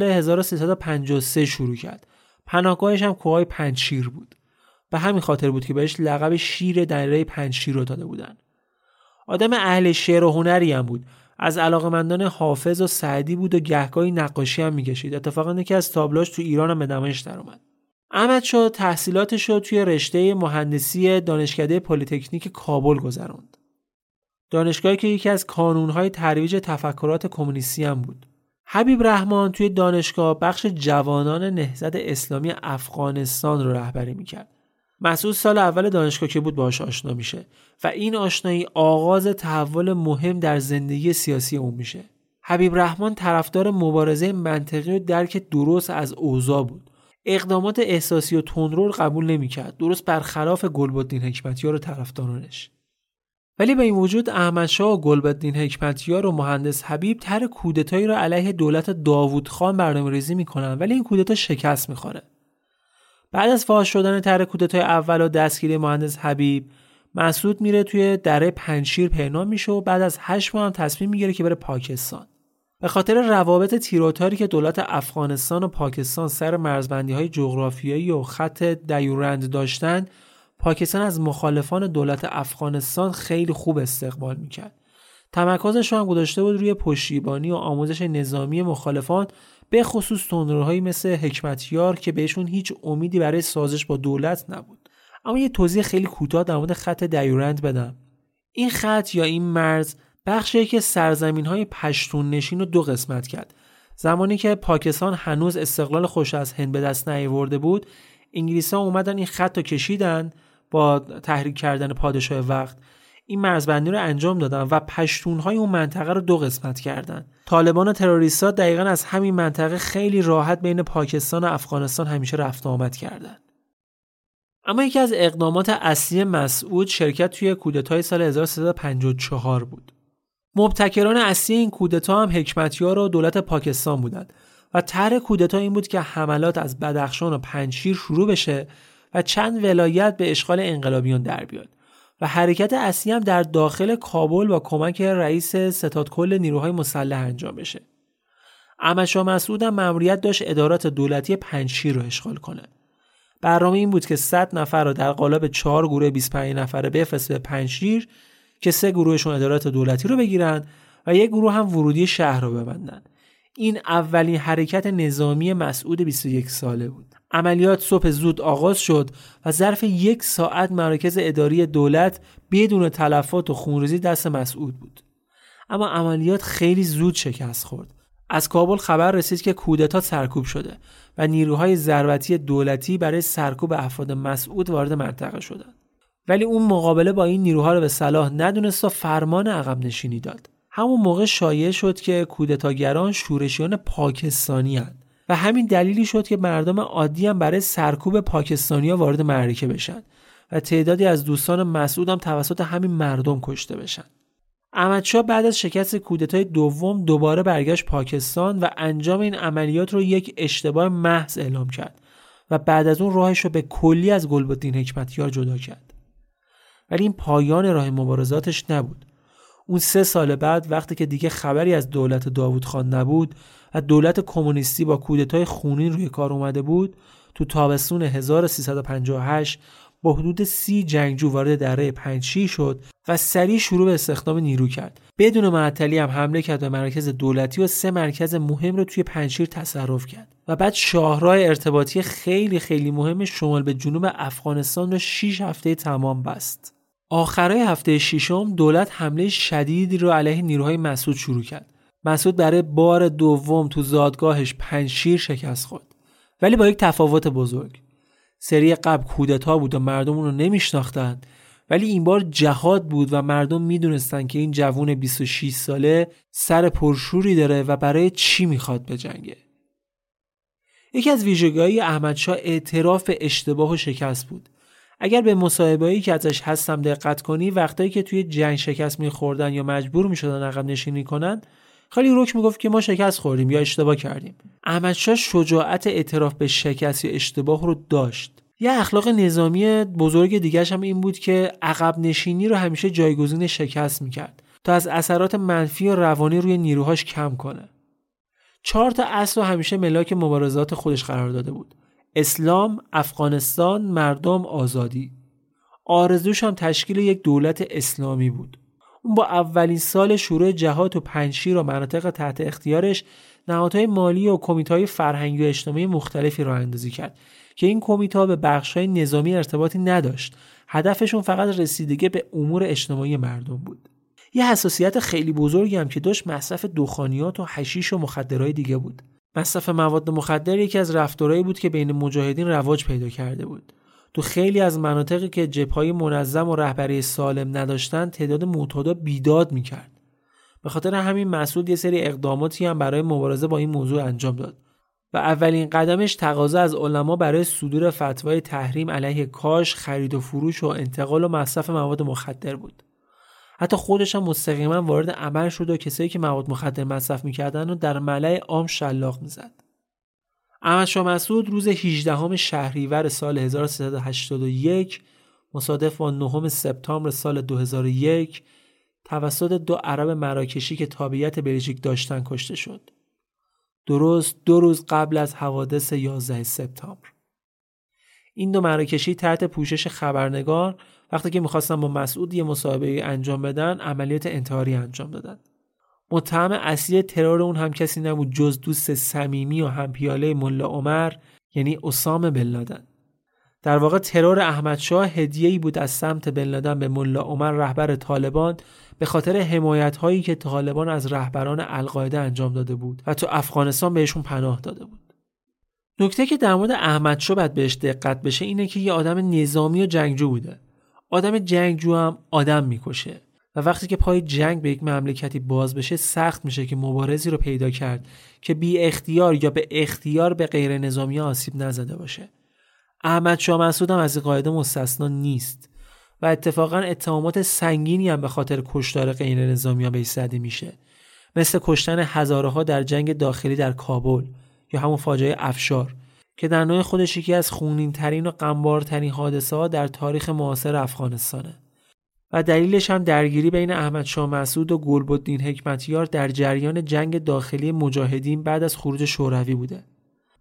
1353 شروع کرد. پناهگاهش هم کوههای پنجشیر بود. به همین خاطر بود که بهش لقب شیر دره پنجشیر رو داده بودن. آدم اهل شعر و هنری هم بود. از علاقمندان حافظ و سعدی بود و گهگاهی نقاشی هم می‌کشید. اتفاقاً یکی از تابلوهاش تو ایران هم به نمایش در اومد. احمد شاه تحصیلاتش رو توی رشته مهندسی دانشکده پلی‌تکنیک کابل گذروند. دانشگاهی که یکی از کانون‌های ترویج تفکرات کمونیستی هم بود. حبیب رحمان توی دانشگاه بخش جوانان نهضت اسلامی افغانستان رو رهبری می‌کرد. مسعود سال اول دانشگاه که بود باهاش آشنا میشه و این آشنایی آغاز تحول مهم در زندگی سیاسی اون میشه. حبیب رحمان طرفدار مبارزه منطقی و درک درست از اوضاع بود. اقدامات احساسی و تندرو رو قبول نمی‌کرد. درست برخلاف گلبدین حکمتیار و طرفدارانش. ولی به این وجود احمد شاه و گلبدین حکمتیار و مهندس حبیب طرح کودتایی را علیه دولت داوود خان برنامه‌ریزی می‌کنن ولی این کودتا شکست می‌خوره. بعد از فاش شدن طرح کودتای اول و دستگیری مهندس حبیب، مسعود میره توی دره پنجشیر پنهان میشه و بعد از 8 ماه هم تصمیم میگیره که بره پاکستان. به خاطر روابط تیروتاری که دولت افغانستان و پاکستان سر مرزبندی‌های جغرافیایی و خط دیورند داشتن، پاکستان از مخالفان دولت افغانستان خیلی خوب استقبال میکرد. تمرکزش هم گذاشته بود روی پشتیبانی و آموزش نظامی مخالفان، به خصوص تندروهایی مثل حکمتیار که بهشون هیچ امیدی برای سازش با دولت نبود. اما یه توضیح خیلی کوتاه در مورد خط دیورند بدم. این خط یا این مرز بخشی که سرزمین‌های پشتون نشین رو 2 قسمت کرد. زمانی که پاکستان هنوز استقلال خودش از هند به دست نیاورده بود، انگلیس‌ها اومدن این خط رو کشیدن با تحریک کردن پادشاه وقت. این مرزبندی رو انجام دادن و پشتون‌های اون منطقه رو 2 قسمت کردن. طالبان و تروریست‌ها دقیقاً از همین منطقه خیلی راحت بین پاکستان و افغانستان همیشه رفت و آمد کردن. اما یکی از اقدامات اصلی مسعود شرکت توی کودتای سال 1354 بود. مبتکران اصلی این کودتا هم حکمتیار و دولت پاکستان بودند و طرح کودتا این بود که حملات از بدخشان و پنجشیر شروع بشه و چند ولایت به اشغال انقلابیون در بیاد و حرکت اصلی هم در داخل کابل با کمک رئیس ستاد کل نیروهای مسلح انجام بشه. احمد شاه مسعود هم مأموریت داشت ادارات دولتی پنجشیر رو اشغال کنه. برنامه این بود که 100 نفر رو در قالب 4 گروه 25 نفره بفرسته به پنجشیر که 3 گروهشون ادارات دولتی رو بگیرن و یک گروه هم ورودی شهر رو ببندن. این اولین حرکت نظامی مسعود 21 ساله بود. عملیات صبح زود آغاز شد و ظرف 1 ساعت مراکز اداری دولت بدون تلفات و خونریزی دست مسعود بود. اما عملیات خیلی زود شکست خورد. از کابل خبر رسید که کودتا سرکوب شده و نیروهای ضربتی دولتی برای سرکوب افراد مسعود وارد منطقه شدند. ولی اون مقابله با این نیروها رو به صلاح ندونست و فرمان عقب نشینی داد. همون موقع شایع شد که کودتاگران شورشیان پاکستانی هستند و همین دلیلی شد که مردم عادی هم برای سرکوب پاکستانی‌ها وارد معرکه بشن و تعدادی از دوستان مسعود هم توسط همین مردم کشته بشن. احمدشاه بعد از شکست کودتای دوم دوباره برگشت پاکستان و انجام این عملیات رو یک اشتباه محض اعلام کرد و بعد از اون راهش رو به کلی از گلبدین حکمتیار جدا کرد. ولی این پایان راه مبارزاتش نبود. اون 3 سال بعد وقتی که دیگه خبری از دولت داوود خان نبود و دولت کمونیستی با کودتای خونین روی کار اومده بود، تو تابستون 1358 با حدود 30 جنگجو وارد دره پنجشیر شد و سریع شروع به استخدام نیرو کرد. بدون معطلی هم حمله کرد به مراکز دولتی و 3 مرکز مهم رو توی پنجشیر تصرف کرد و بعد شاهراه ارتباطی خیلی مهم شمال به جنوب افغانستان رو 6 هفته تمام بست. آخرای هفته ششم دولت حمله شدیدی رو علیه نیروهای مسعود شروع کرد. مسعود برای بار دوم تو زادگاهش پنجشیر شکست خورد، ولی با یک تفاوت بزرگ. سری قبل کودتا بود و مردم اون رو نمیشناختن، ولی این بار جهاد بود و مردم میدونستن که این جوون 26 ساله سر پرشوری داره و برای چی میخواد بجنگه. یکی از ویژگی‌های احمدشاه اعتراف اشتباه و شکست بود. اگر به مصاحبه‌ای که ازش هستم دقت کنی، وقتایی که توی جنگ شکست می‌خوردن یا مجبور می‌شدن عقب نشینی کنن، خیلی رک میگفت که ما شکست خوردیم یا اشتباه کردیم. احمدشاه شجاعت اعتراف به شکست یا اشتباه رو داشت. یه اخلاق نظامی بزرگ دیگه‌ش هم این بود که عقب نشینی رو همیشه جایگزین شکست می‌کرد تا از اثرات منفی و روانی روی نیروهاش کم کنه. 4 تا اصل رو همیشه ملاک مبارزات خودش قرار داده بود: اسلام، افغانستان، مردم، آزادی. آرزوش هم تشکیل یک دولت اسلامی بود. اون با اولین سال شروع جهاد و پنجشیر و مناطق تحت اختیارش نهادهای مالی و کمیته‌های فرهنگی و اجتماعی مختلفی راه اندازی کرد که این کمیته‌ها به بخش‌های نظامی ارتباطی نداشت. هدفشون فقط رسیدگی به امور اجتماعی مردم بود. یه حساسیت خیلی بزرگی هم که داشت مصرف دخانیات و حشیش و مخدرهای دیگه بود. مصرف مواد مخدر یکی از رفتارهایی بود که بین مجاهدین رواج پیدا کرده بود. تو خیلی از مناطقی که جبهه‌های منظم و رهبری سالم نداشتن، تعداد معتادا بیداد می‌کرد. به خاطر همین مسعود یه سری اقداماتی هم برای مبارزه با این موضوع انجام داد و اولین قدمش تقاضا از علما برای صدور فتوای تحریم علیه کاش، خرید و فروش و انتقال و مصرف مواد مخدر بود. حتی خودش هم مستقیما وارد عمل شد و کسایی که مواد مخدر مصرف می‌کردن رو در ملأ عام شلاق می‌زد. احمدشاه مسعود روز 18 شهریور سال 1381 مصادف با 9 سپتامبر سال 2001 توسط 2 عرب مراکشی که تابعیت بلژیک داشتن کشته شد. درست 2 روز قبل از حوادث 11 سپتامبر. این 2 مراکشی تحت پوشش خبرنگار وقتی که می‌خواستن با مسعود یه مصاحبه انجام بدن، عملیات انتحاری انجام دادن. متهم اصلی ترور اون هم کسی نبود جز دوست صمیمی و همپیاله ملا عمر، یعنی اسامه بن لادن. در واقع ترور احمدشاه هدیه‌ای بود از سمت بن لادن به ملا عمر رهبر طالبان به خاطر حمایت‌هایی که طالبان از رهبران القاعده انجام داده بود و تو افغانستان بهشون پناه داده بود. نکته که در مورد احمدشاه باید بهش دقت بشه اینه که یه آدم نظامی و جنگجو بوده. آدم جنگجو هم آدم میکشه و وقتی که پای جنگ به یک مملکتی باز بشه سخت میشه که مبارزی رو پیدا کرد که بی اختیار یا به اختیار به غیر نظامی آسیب نزده باشه. احمدشاه مسعود هم از این قاعده مستثنا نیست و اتفاقا اتهامات سنگینی هم به خاطر کشتار غیر نظامیان بهش زده میشه، مثل کشتن هزارها در جنگ داخلی در کابل یا همون فاجعه افشار که در نوع خودش یکی از خونین‌ترین و غمبارترین حادثه‌ها در تاریخ معاصر افغانستانه و دلیلش هم درگیری بین احمدشاه مسعود و گلبدین حکمتیار در جریان جنگ داخلی مجاهدین بعد از خروج شوروی بوده.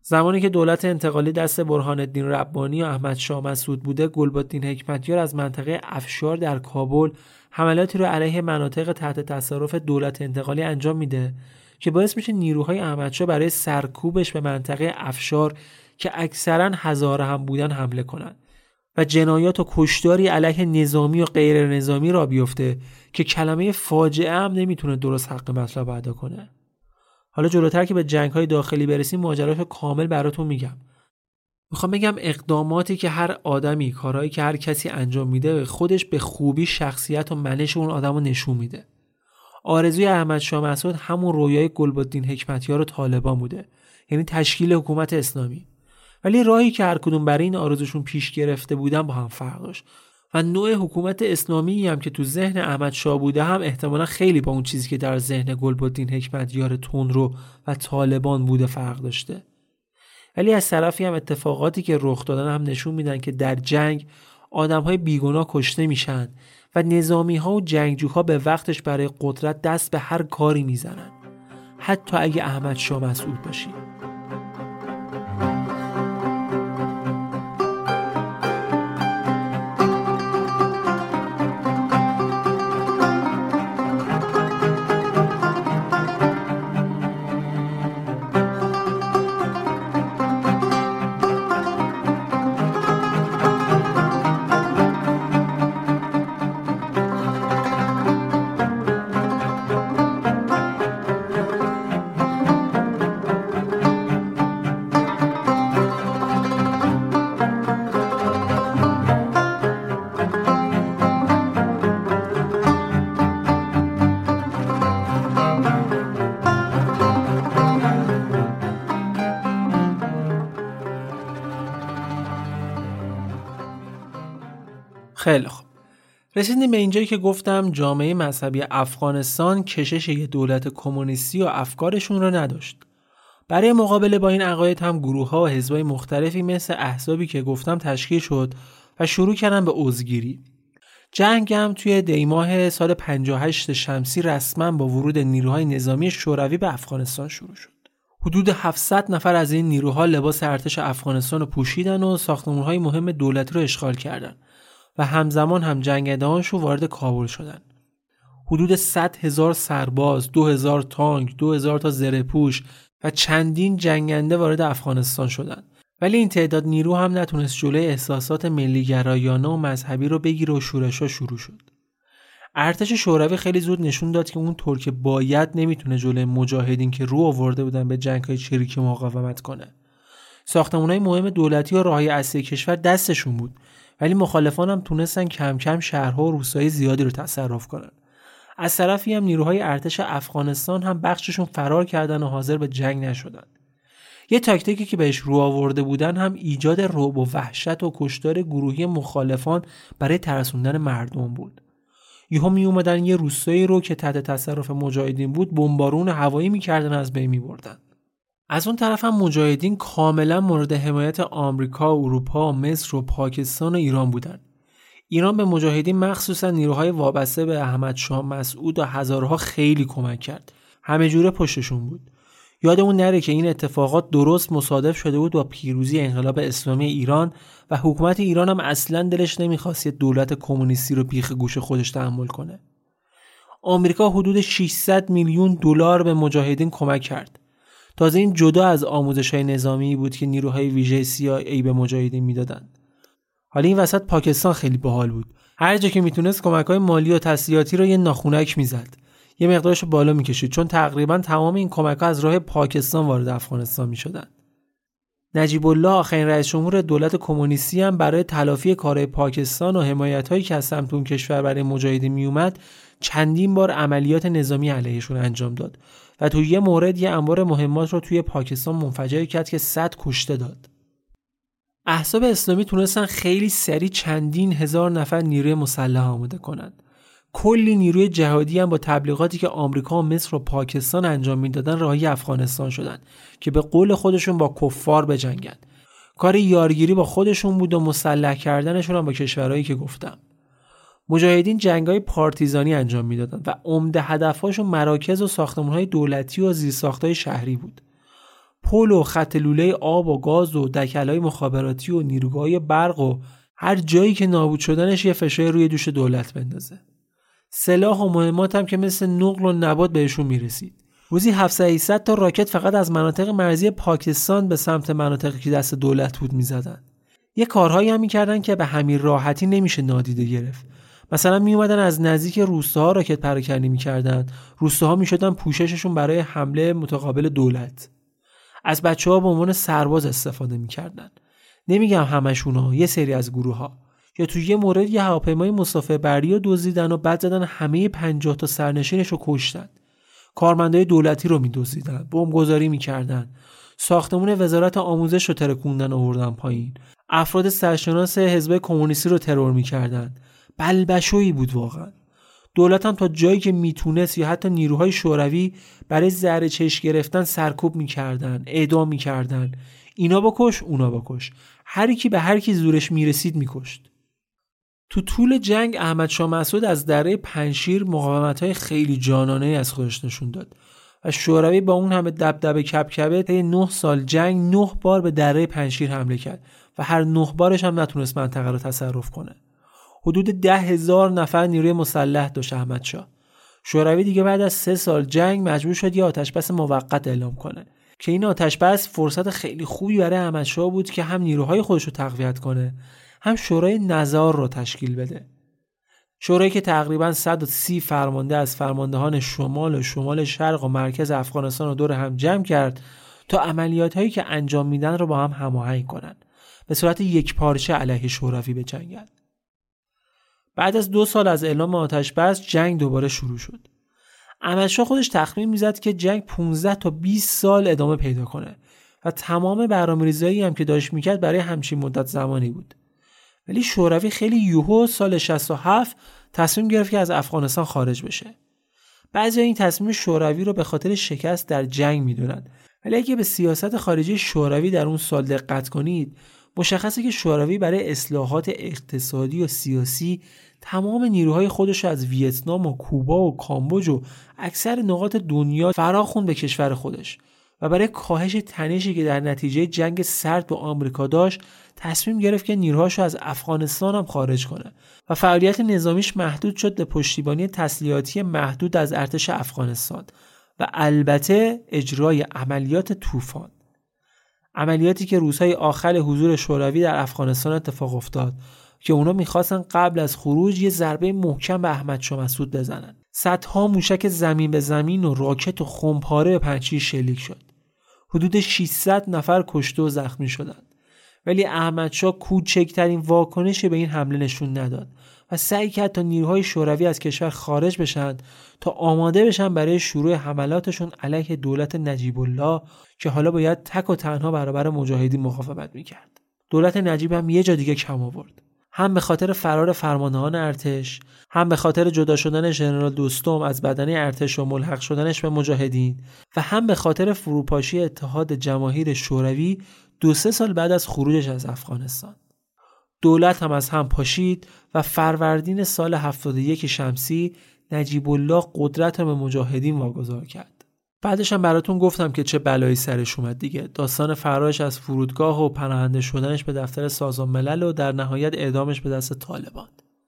زمانی که دولت انتقالی دست برهان الدین ربانی و احمد شاه مسعود بوده، گلبدین حکمتیار از منطقه افشار در کابل حملاتی رو علیه مناطق تحت تصرف دولت انتقالی انجام میده که باعث میشه نیروهای احمد شاه برای سرکوبش به منطقه افشار که اکثرا هزاره هم بودن حمله کنند و جنایات و کشتاری علیه نظامی و غیر نظامی را بیفته که کلمه فاجعه هم نمیتونه درست حق مطلب ادا کنه. حالا جلوتر که به جنگ‌های داخلی برسیم ماجراشو کامل براتون میگم. میخوام بگم اقداماتی که هر آدمی، کارهایی که هر کسی انجام میده خودش به خوبی شخصیت و منش اون آدمو نشون میده. آرزوی احمد شاه مسعود همون رویای گلبدین حکمتیار و طالبان بوده، یعنی تشکیل حکومت اسلامی. ولی راهی که هر کدوم برای این آرزوشون پیش گرفته بودن با هم فرق داشت و نوع حکومت اسلامی هم که تو ذهن احمد شاه بوده هم احتمالا خیلی با اون چیزی که در ذهن گلبدین حکمتیار تندرو و طالبان بوده فرق داشته. ولی از طرفی هم اتفاقاتی که رخ دادن هم نشون میدن که در جنگ آدم‌های بیگناه کشته میشن و نظامی‌ها و جنگجوها به وقتش برای قدرت دست به هر کاری میزنن، حتی اگه احمد شاه مسعود باشی. خیلی خوب. رسیدیم به اینجایی که گفتم جامعه مذهبی افغانستان کشش یه دولت کمونیستی و افکارشون رو نداشت. برای مقابله با این عقاید هم گروه‌ها و حزب‌های مختلفی مثل احزابی که گفتم تشکیل شد و شروع کردن به عضوگیری. جنگ هم توی دیماه سال 58 شمسی رسما با ورود نیروهای نظامی شوروی به افغانستان شروع شد. حدود 700 نفر از این نیروها لباس ارتش افغانستان رو پوشیدن و ساختمان‌های مهم دولتی رو اشغال کردند و همزمان هم جنگندهانشون وارد کابل شدن. حدود 100,000 سرباز، 2,000 تانک، 2,000 تا زره‌پوش و چندین جنگنده وارد افغانستان شدند. ولی این تعداد نیرو هم نتونست جلوی احساسات ملی‌گرایانه و مذهبی رو بگیره و شورش‌ها شروع شد. ارتش شوروی خیلی زود نشون داد که اون طور که باید نمیتونه جلوی مجاهدین که رو آورده بودن به جنگ‌های چریکی مقاومت کنه. ساختمان‌های مهم دولتی و راه‌های اصلی کشور دستشون بود، ولی مخالفان هم تونستن کم کم شهرها و روستاهای زیادی رو تصرف کنن. از طرفی هم نیروهای ارتش افغانستان هم بخششون فرار کردن و حاضر به جنگ نشدن. یه تاکتیکی که بهش رو آورده بودن هم ایجاد رعب و وحشت و کشتار گروهی مخالفان برای ترسوندن مردم بود. یهو می اومدن یه روستایی رو که تحت تصرف مجاهدین بود بمبارون هوایی می‌کردن از بین می‌بردن. از اون طرف هم مجاهدین کاملا مورد حمایت آمریکا، اروپا، مصر و پاکستان و ایران بودن. ایران به مجاهدین مخصوصا نیروهای وابسته به احمد شاه مسعود و هزارها خیلی کمک کرد. همه جوره پشتشون بود. یادمون نره که این اتفاقات درست مصادف شده بود با پیروزی انقلاب اسلامی ایران و حکومت ایران هم اصلا دلش نمیخواست یه دولت کمونیستی رو بیخ گوش خودش تحمل کنه. آمریکا حدود 600 میلیون دلار به مجاهدین کمک کرد. تازه این جدا از آموزش‌های نظامی بود که نیروهای ویژه CIA به مجاهدین میدادن. حالا این وسط پاکستان خیلی باحال بود. هر جا که میتونست کمک‌های مالی و تسلیحاتی رو یه ناخونک میزد. یه مقدارشو بالا میکشید چون تقریبا تمام این کمک‌ها از راه پاکستان وارد افغانستان میشدن. نجیب الله آخرین رئیس جمهور دولت کمونیستی هم برای تلافی کارهای پاکستان و حمایت‌هایی که از سمت اون کشور برای مجاهدین میومد چندین بار عملیات نظامی علیهشون انجام داد و توی یه مورد یه انبار مهمات رو توی پاکستان منفجر کرد که 100 کشته داد. احزاب اسلامی تونستن خیلی سریع چندین هزار نفر نیروی مسلح آماده کنند. کلی نیروی جهادی هم با تبلیغاتی که آمریکا و مصر و پاکستان انجام میدادن راهی افغانستان شدن که به قول خودشون با کفار بجنگن. کار یارگیری با خودشون بود و مسلح کردنشون هم با کشورهایی که گفتم. مجاهدین جنگ‌های پارتیزانی انجام میدادن و عمده هدف‌هاشون مراکز و ساختمان‌های دولتی و زیرساخت‌های شهری بود. پل و خط لوله آب و گاز و دکل‌های مخابراتی و نیروگاه‌های برق و هر جایی که نابود شدنش یه فشار روی دوش دولت بندازه. سلاح و مهمات هم که مثل نقل و نبات بهشون میرسید. روزی 700 تا راکت فقط از مناطق مرزی پاکستان به سمت مناطقی که دست دولت بود میزدن. یه کارهایی هم میکردن که به همین راحتی نمیشه نادیده گرفت. مثلا میومدن از نزدیک روستاها راکت پراکنی میکردن. روستاها میشدن پوشششون برای حمله متقابل دولت. از بچه‌ها به عنوان سرباز استفاده میکردن. نمیگم همشونا، یه سری از گروه‌ها. یا توی یه مورد یه هواپیمای مسافربری رو دزدیدن و بعد زدن همه 50 تا سرنشینش رو کشتن. کارمندای دولتی رو می‌دزدیدن، بمبگذاری می‌کردن. ساختمون وزارت آموزش رو ترکوندن آوردن پایین. افراد سرشناس حزب کمونیستی رو ترور می‌کردن. بلبشویی بود واقعا. دولت هم تا جایی که میتونست یا حتی نیروهای شوروی برای زهر چشم گرفتن سرکوب می‌کردن، اعدام می‌کردن. اینا بکش، اونا بکش. هر کی به هر کی زورش میرسید می‌کشت. تو طول جنگ احمد شاه مسعود از دره پنشیر مقاومت‌های خیلی جانانه از خودش نشون داد و شوروی با اون همه دبدبه کبکبه طی 9 سال جنگ 9 بار به دره پنشیر حمله کرد و هر 9 بارش هم نتونست منطقه رو تصرف کنه. حدود 10,000 نفر نیروی مسلح داشت احمد شاه. شوروی دیگه بعد از 3 سال جنگ مجبور شد یه آتشبس موقت اعلام کنه که این آتشبس فرصت خیلی خوبی برای احمد شاه بود که هم نیروهای خودش رو تقویت کنه، هم شورای نزار رو تشکیل بده. شورایی که تقریباً 130 فرمانده از فرماندهان شمال شرق و مرکز افغانستان رو دور هم جمع کرد تا عملیات‌هایی که انجام میدن رو با هم هماهنگ کنن، به صورت یکپارچه علیه شوروی بجنگن. بعد از 2 سال از اعلام آتشبس جنگ دوباره شروع شد. احمد شاه خودش تخمین میزد که جنگ 15 تا 20 سال ادامه پیدا کنه و تمام برنامه‌ریزی هم که داشت میکرد برای همچین مدت زمانی بود. ولی شوروی خیلی یوهو سال 67 تصمیم گرفت که از افغانستان خارج بشه. بعضی این تصمیم شوروی رو به خاطر شکست در جنگ میدونن، ولی اگه به سیاست خارجی شوروی در اون سال دقت کنید مشخصه که شوروی برای اصلاحات اقتصادی و سیاسی تمام نیروهای خودش از ویتنام و کوبا و کامبوج و اکثر نقاط دنیا فراخوند به کشور خودش و برای کاهش تنشی که در نتیجه جنگ سرد با آمریکا داشت تصمیم گرفت که نیروهاشو از افغانستان هم خارج کنه و فعالیت نظامیش محدود شد به پشتیبانی تسلیحاتی محدود از ارتش افغانستان و البته اجرای عملیات طوفان. عملیاتی که روزهای آخر حضور شوروی در افغانستان اتفاق افتاد که اونا میخواستن قبل از خروج یه ضربه محکم به احمد شاه مسعود بزنن. صدها موشک زمین به زمین و راکت و خمپاره به پنجشیر شلیک شد. حدود 600 نفر کشته و زخمی شدند. ولی احمد شاه کوچکترین واکنشی به این حمله نشون نداد و سعی کرد تا نیروهای شوروی از کشور خارج بشن تا آماده بشن برای شروع حملاتشون علیه دولت نجیب الله که حالا باید تک و تنها برابر مجاهدین مقاومت میکرد. دولت نجیب هم یه جا دیگه کم آورد. هم به خاطر فرار فرماندهان ارتش، هم به خاطر جدا شدن ژنرال دوستم از بدنه ارتش و ملحق شدنش به مجاهدین و هم به خاطر فروپاشی اتحاد جماهیر شوروی 2-3 سال بعد از خروجش از افغانستان. دولت هم از هم پاشید و فروردین سال 71 شمسی نجیب الله قدرت رو به مجاهدین واگذار کرد. بعدش هم براتون گفتم که چه بلایی سرش اومد دیگه. داستان فرارش از فرودگاه و پناهنده شدنش به دفتر سازمان ملل و در نهایت اعدامش به دست طالبان.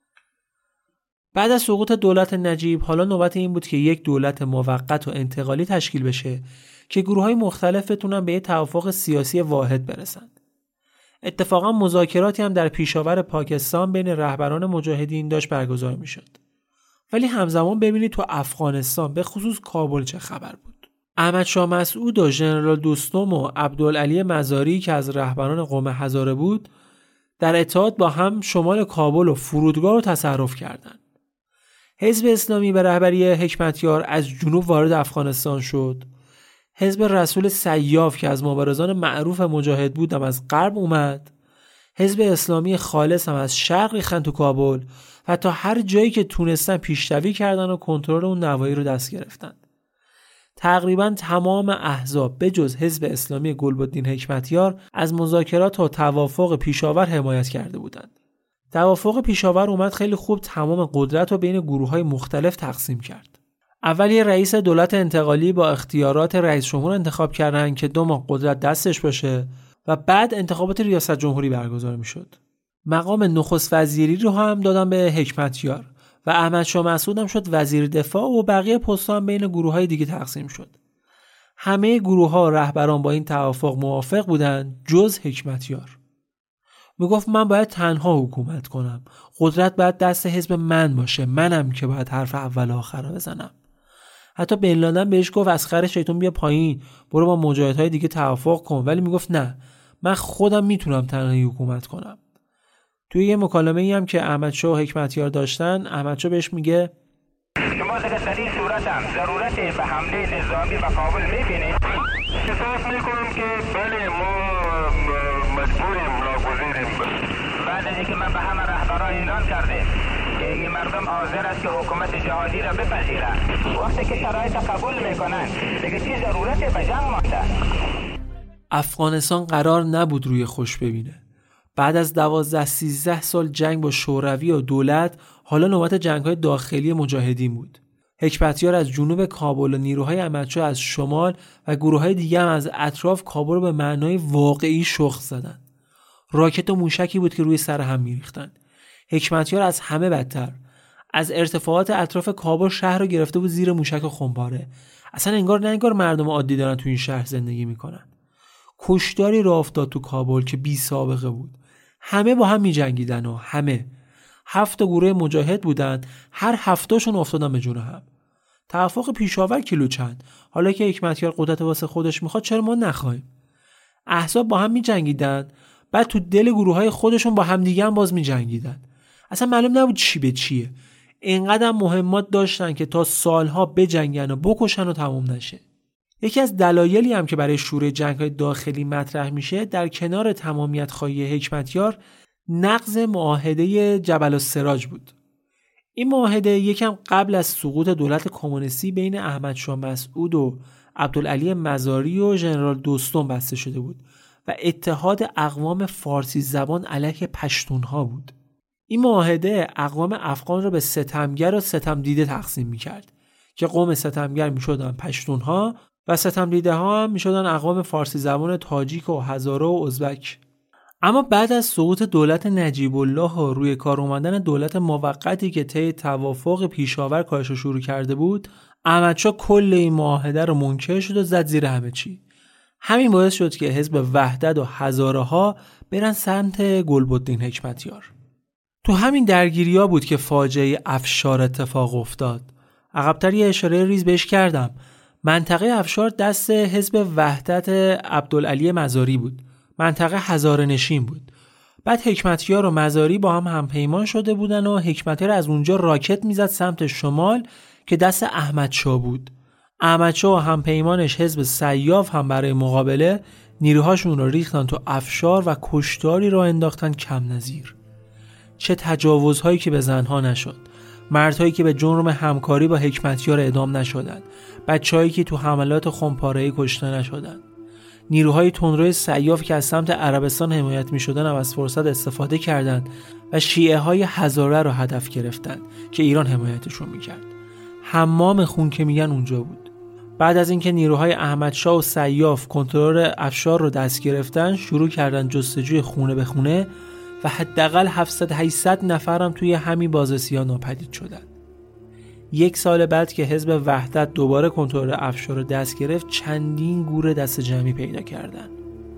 بعد از سقوط دولت نجیب حالا نوبت این بود که یک دولت موقت و انتقالی تشکیل بشه که گروه‌های مختلف بتونن به یک توافق سیاسی واحد برسن. اتفاقا مذاکراتی هم در پیشاور پاکستان بین رهبران مجاهدین داشت برگزار میشد. ولی همزمان ببینید تو افغانستان به خصوص کابل چه خبر بود. احمد شاه مسعود و ژنرال دوستم و عبدالعلی مزاری که از رهبران قوم هزاره بود در اتحاد با هم شمال کابل و فرودگاه رو تصرف کردند. حزب اسلامی به رهبری حکمتیار از جنوب وارد افغانستان شد. حزب رسول سیاف که از مبارزان معروف مجاهد بود هم از غرب اومد. حزب اسلامی خالص هم از شرق ریختن تو کابل و تا هر جایی که تونستن پیشروی کردن و کنترل اون نواحی رو دست گرفتن. تقریبا تمام احزاب به جز حزب اسلامی گلبدین حکمتیار از مذاکرات و توافق پیشاور حمایت کرده بودند. توافق پیشاور اومد خیلی خوب تمام قدرت رو بین گروه‌های مختلف تقسیم کرد. اول یه رئیس دولت انتقالی با اختیارات رئیس جمهور انتخاب کردن که 2 ماه قدرت دستش باشه و بعد انتخابات ریاست جمهوری برگزار میشد. مقام نخست وزیری رو هم دادن به حکمتیار و احمدشاه مسعود هم شد وزیر دفاع و بقیه پست‌ها هم بین گروه‌های دیگه تقسیم شد. همه گروه‌ها رهبران با این توافق موافق بودن جز حکمتیار. میگفت من باید تنها حکومت کنم. قدرت باید دست حزب من باشه. منم که باید حرف اول و آخر رو بزنم. حتی بن لادن بهش گفت اسخر شیطون بیا پایین، برو با مجاهدهای دیگه توافق کن، ولی میگفت نه، من خودم میتونم تنهایی حکومت کنم. توی یه مکالمه‌ای هم که احمدشاه و حکمتیار داشتن، احمدشاه بهش میگه شما در این صورت هم ضرورت به حمله نظامی به کابل میبینید؟ احساس میکنم که بله ما مجبوریم ناگزیریم. بعد از اینکه من به همه رهبران اعلان کردیم که این مردم حاضر است که حکومت جهادی را بپذیرند، وقتی که شرایط قبول میکنن دیگه چی ضرورت به جنگ مانده؟ افغانستان قرار نبود روی خوش ببینه. بعد از 12-13 سال جنگ با شوروی و دولت، حالا نوبت جنگ‌های داخلی مجاهدین بود. حکمتیار از جنوب کابل و نیروهای احمدشاه از شمال و گروه‌های دیگه هم از اطراف کابل رو به معنای واقعی شخم زدن. راکت و موشکی بود که روی سر هم می‌ریختن. حکمتیار از همه بدتر از ارتفاعات اطراف کابل شهر رو گرفته بود زیر موشک و خمپاره. اصلا انگار مردم عادی دارن تو این شهر زندگی میکنن. کشتاری راه افتاد تو کابل که بی سابقه بود. همه با هم می‌جنگیدن و همه 7 گروه مجاهد بودن، هر 7تاشون افتادن به جون هم. توافق پیشاور کیلو چند. حالا که حکمتیار قدرت واسه خودش میخواد چرا ما نخوایم؟ احزاب با هم می‌جنگیدن، بعد تو دل گروه‌های خودشون با هم دیگه هم باز می‌جنگیدن. اصلا معلوم نبود چی به چیه. اینقدر مهمات داشتن که تا سالها بجنگن و بکشن و تموم نشه. یکی از دلایلی هم که برای شروع جنگ‌های داخلی مطرح میشه در کنار تمامیت خواهی حکمتیار نقض معاهده جبل السراج بود. این معاهده یکم قبل از سقوط دولت کمونیستی بین احمدشاه مسعود و عبدالعلی مزاری و ژنرال دوستم بسته شده بود و اتحاد اقوام فارسی زبان علیه پشتونها بود. این معاهده اقوام افغان را به ستمگر و ستمدیده تقسیم می‌کرد که قوم ستمگر می‌شدن پشتونها و ستمدیده ها هم می‌شدن اقوام فارسی زبان تاجیک و هزاره و ازبک. اما بعد از سقوط دولت نجیب الله و روی کار اومدن دولت موقتی که طی توافق پیشاور کارش رو شروع کرده بود، احمدشاه کل این معاهده رو منکر شد و زد زیر همه چی. همین باعث شد که حزب وحدت و هزاره ها برن سمت گلبدین حکمتیار. تو همین درگیری‌ها بود که فاجعه افشار اتفاق افتاد. عقب‌تر یه اشاره ریز بهش کردم. منطقه افشار دست حزب وحدت عبدالعلی مزاری بود. منطقه هزاره نشین بود. بعد حکمتیار و مزاری با هم همپیمان شده بودن و حکمتیار از اونجا راکت میزد سمت شمال که دست احمدشاه بود. احمدشاه و همپیمانش حزب سیاف هم برای مقابله نیروهاشون رو ریختن تو افشار و کشتاری رو انداختن کم نظیر. چه تجاوزهایی که به زنها نشد، مردهایی که به جرم همکاری با حکمتیار اعدام نشدند، بچه‌هایی که تو حملات خمپاره‌ای کشته نشدند. نیروهای تندروی سیاف که از سمت عربستان حمایت می‌شدن هم از فرصت استفاده کردند و شیعه‌های هزاره رو هدف گرفتند که ایران حمایتشون می‌کرد. حمام خون که میگن اونجا بود. بعد از اینکه نیروهای احمدشاه و سیاف کنترل افشار رو دست گرفتن، شروع کردن جستجوی خونه به خونه و حداقل 700-800 نفرم توی همین بازرسی‌ها ناپدید شدن. 1 سال بعد که حزب وحدت دوباره کنترل افشار رو دست گرفت، چندین گور دست جمعی پیدا کردن.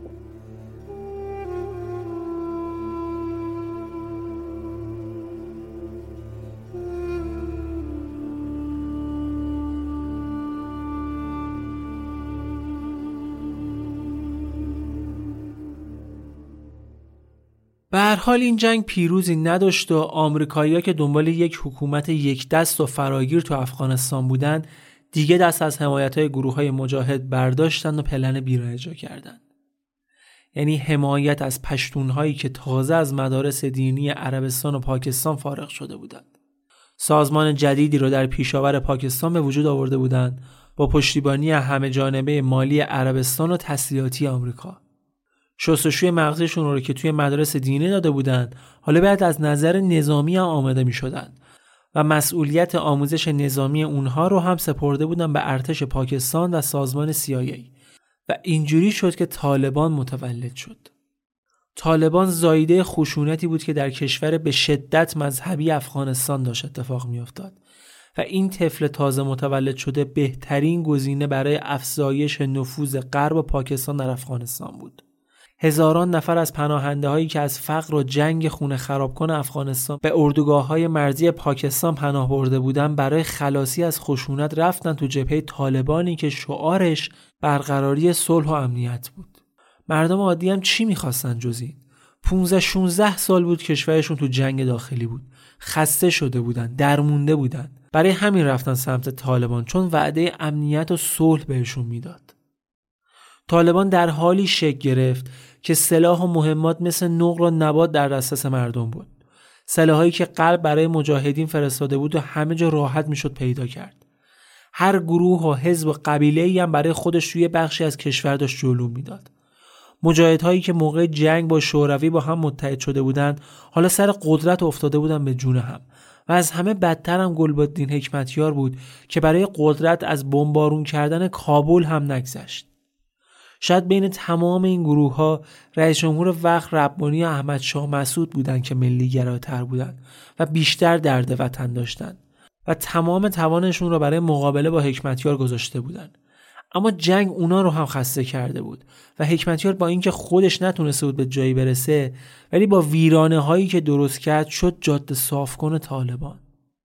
به هر حال این جنگ پیروزی نداشت و آمریکایی‌ها که دنبال یک حکومت یک دست و فراگیر تو افغانستان بودن دیگه دست از حمایت‌های گروه‌های مجاهد برداشتن و پلن بی را اجرا کردن. یعنی حمایت از پشتون‌هایی که تازه از مدارس دینی عربستان و پاکستان فارغ شده بودند. سازمان جدیدی رو در پیشاور پاکستان به وجود آورده بودند با پشتیبانی همه جانبه مالی عربستان و تسلیحاتی آمریکا. شستشوی مغزشون رو که توی مدارس دینی داده بودن حالا باید از نظر نظامی هم آماده می شدن و مسئولیت آموزش نظامی اونها رو هم سپرده بودن به ارتش پاکستان و سازمان CIA و اینجوری شد که طالبان متولد شد. طالبان زایده خشونتی بود که در کشور به شدت مذهبی افغانستان داشت اتفاق میافتاد و این طفل تازه متولد شده بهترین گزینه برای افزایش نفوذ غرب و پاکستان در افغانستان بود. هزاران نفر از پناهنده هایی که از فقر و جنگ خون خرابکن افغانستان به اردوگاه‌های مرزی پاکستان پناه برده بودند برای خلاصی از خشونت رفتن تو جبهه طالبانی که شعارش برقراری صلح و امنیت بود. مردم عادی هم چی می‌خواستن جز این؟ 15-16 سال بود کشورشون تو جنگ داخلی بود. خسته شده بودن، درمونده بودن. برای همین رفتن سمت طالبان، چون وعده امنیت و صلح بهشون میداد. طالبان در حالی شکل گرفت که سلاح و مهمات مثل نقل و نبات در دسترس مردم بود. سلاحایی که غرب برای مجاهدین فرستاده بود و همه جا راحت میشد پیدا کرد. هر گروه و حزب و قبیله‌ای هم برای خودش توی بخشی از کشور داشت جلو میداد. مجاهدهایی که موقع جنگ با شوروی با هم متحد شده بودند، حالا سر قدرت افتاده بودند به جون هم. و از همه بدتر هم گلبدین حکمتیار بود که برای قدرت از بمبارون کردن کابل هم نگذشت. شاید بین تمام این گروه ها رئیس جمهور وقت ربانی و احمد شاه مسعود بودند که ملی گراتر بودند و بیشتر درد وطن داشتند و تمام توانشون را برای مقابله با حکمتیار گذاشته بودند. اما جنگ اونا رو هم خسته کرده بود و حکمتیار با اینکه خودش نتونسته بود به جایی برسه، ولی با ویرانه هایی که درست کرد شد جاده صاف کن طالبان.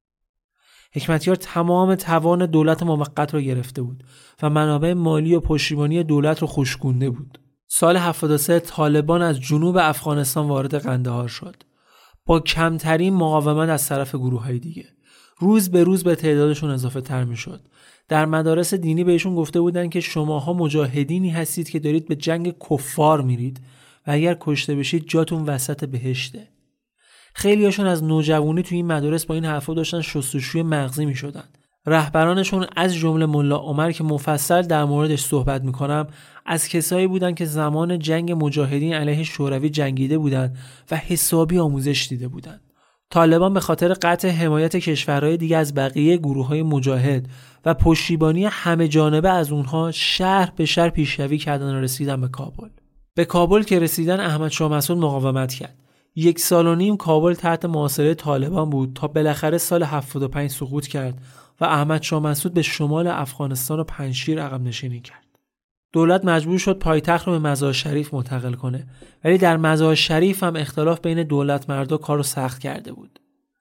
حکمتیار تمام توان دولت موقت رو گرفته بود و منابع مالی و پشتیبانی دولت رو خشکونده بود. سال 73 طالبان از جنوب افغانستان وارد قندهار شد با کمترین مقاومت از طرف گروه‌های دیگه. روز به روز به تعدادشون اضافه تر می شد. در مدارس دینی بهشون گفته بودن که شماها مجاهدینی هستید که دارید به جنگ کفار میرید و اگر کشته بشید جاتون وسط بهشته. خیلی هاشون از نوجوانی توی این مدارس با این حرفا داشتن شستشوی مغزی می شدن. رهبرانشون از جمله ملا عمر که مفصل در موردش صحبت میکنم از کسایی بودن که زمان جنگ مجاهدین علیه شوروی جنگیده بودن و حسابی آموزش دیده بودن. طالبان به خاطر قطع حمایت کشورهای دیگه از بقیه گروه‌های مجاهد و پشتیبانی همه جانبه از اونها شهر به شهر پیشروی کردن و رسیدن به کابل. به کابل که رسیدن احمد شاه مسعود مقاومت کرد. 1.5 سال کابل تحت محاصره طالبان بود تا بالاخره سال 75 سقوط کرد و احمد شاه مسعود به شمال افغانستان و پنجشیر عقب نشینی کرد. دولت مجبور شد پایتخت رو به مزار شریف منتقل کنه، ولی در مزار شریف هم اختلاف بین دولت مردا کارو سخت کرده بود.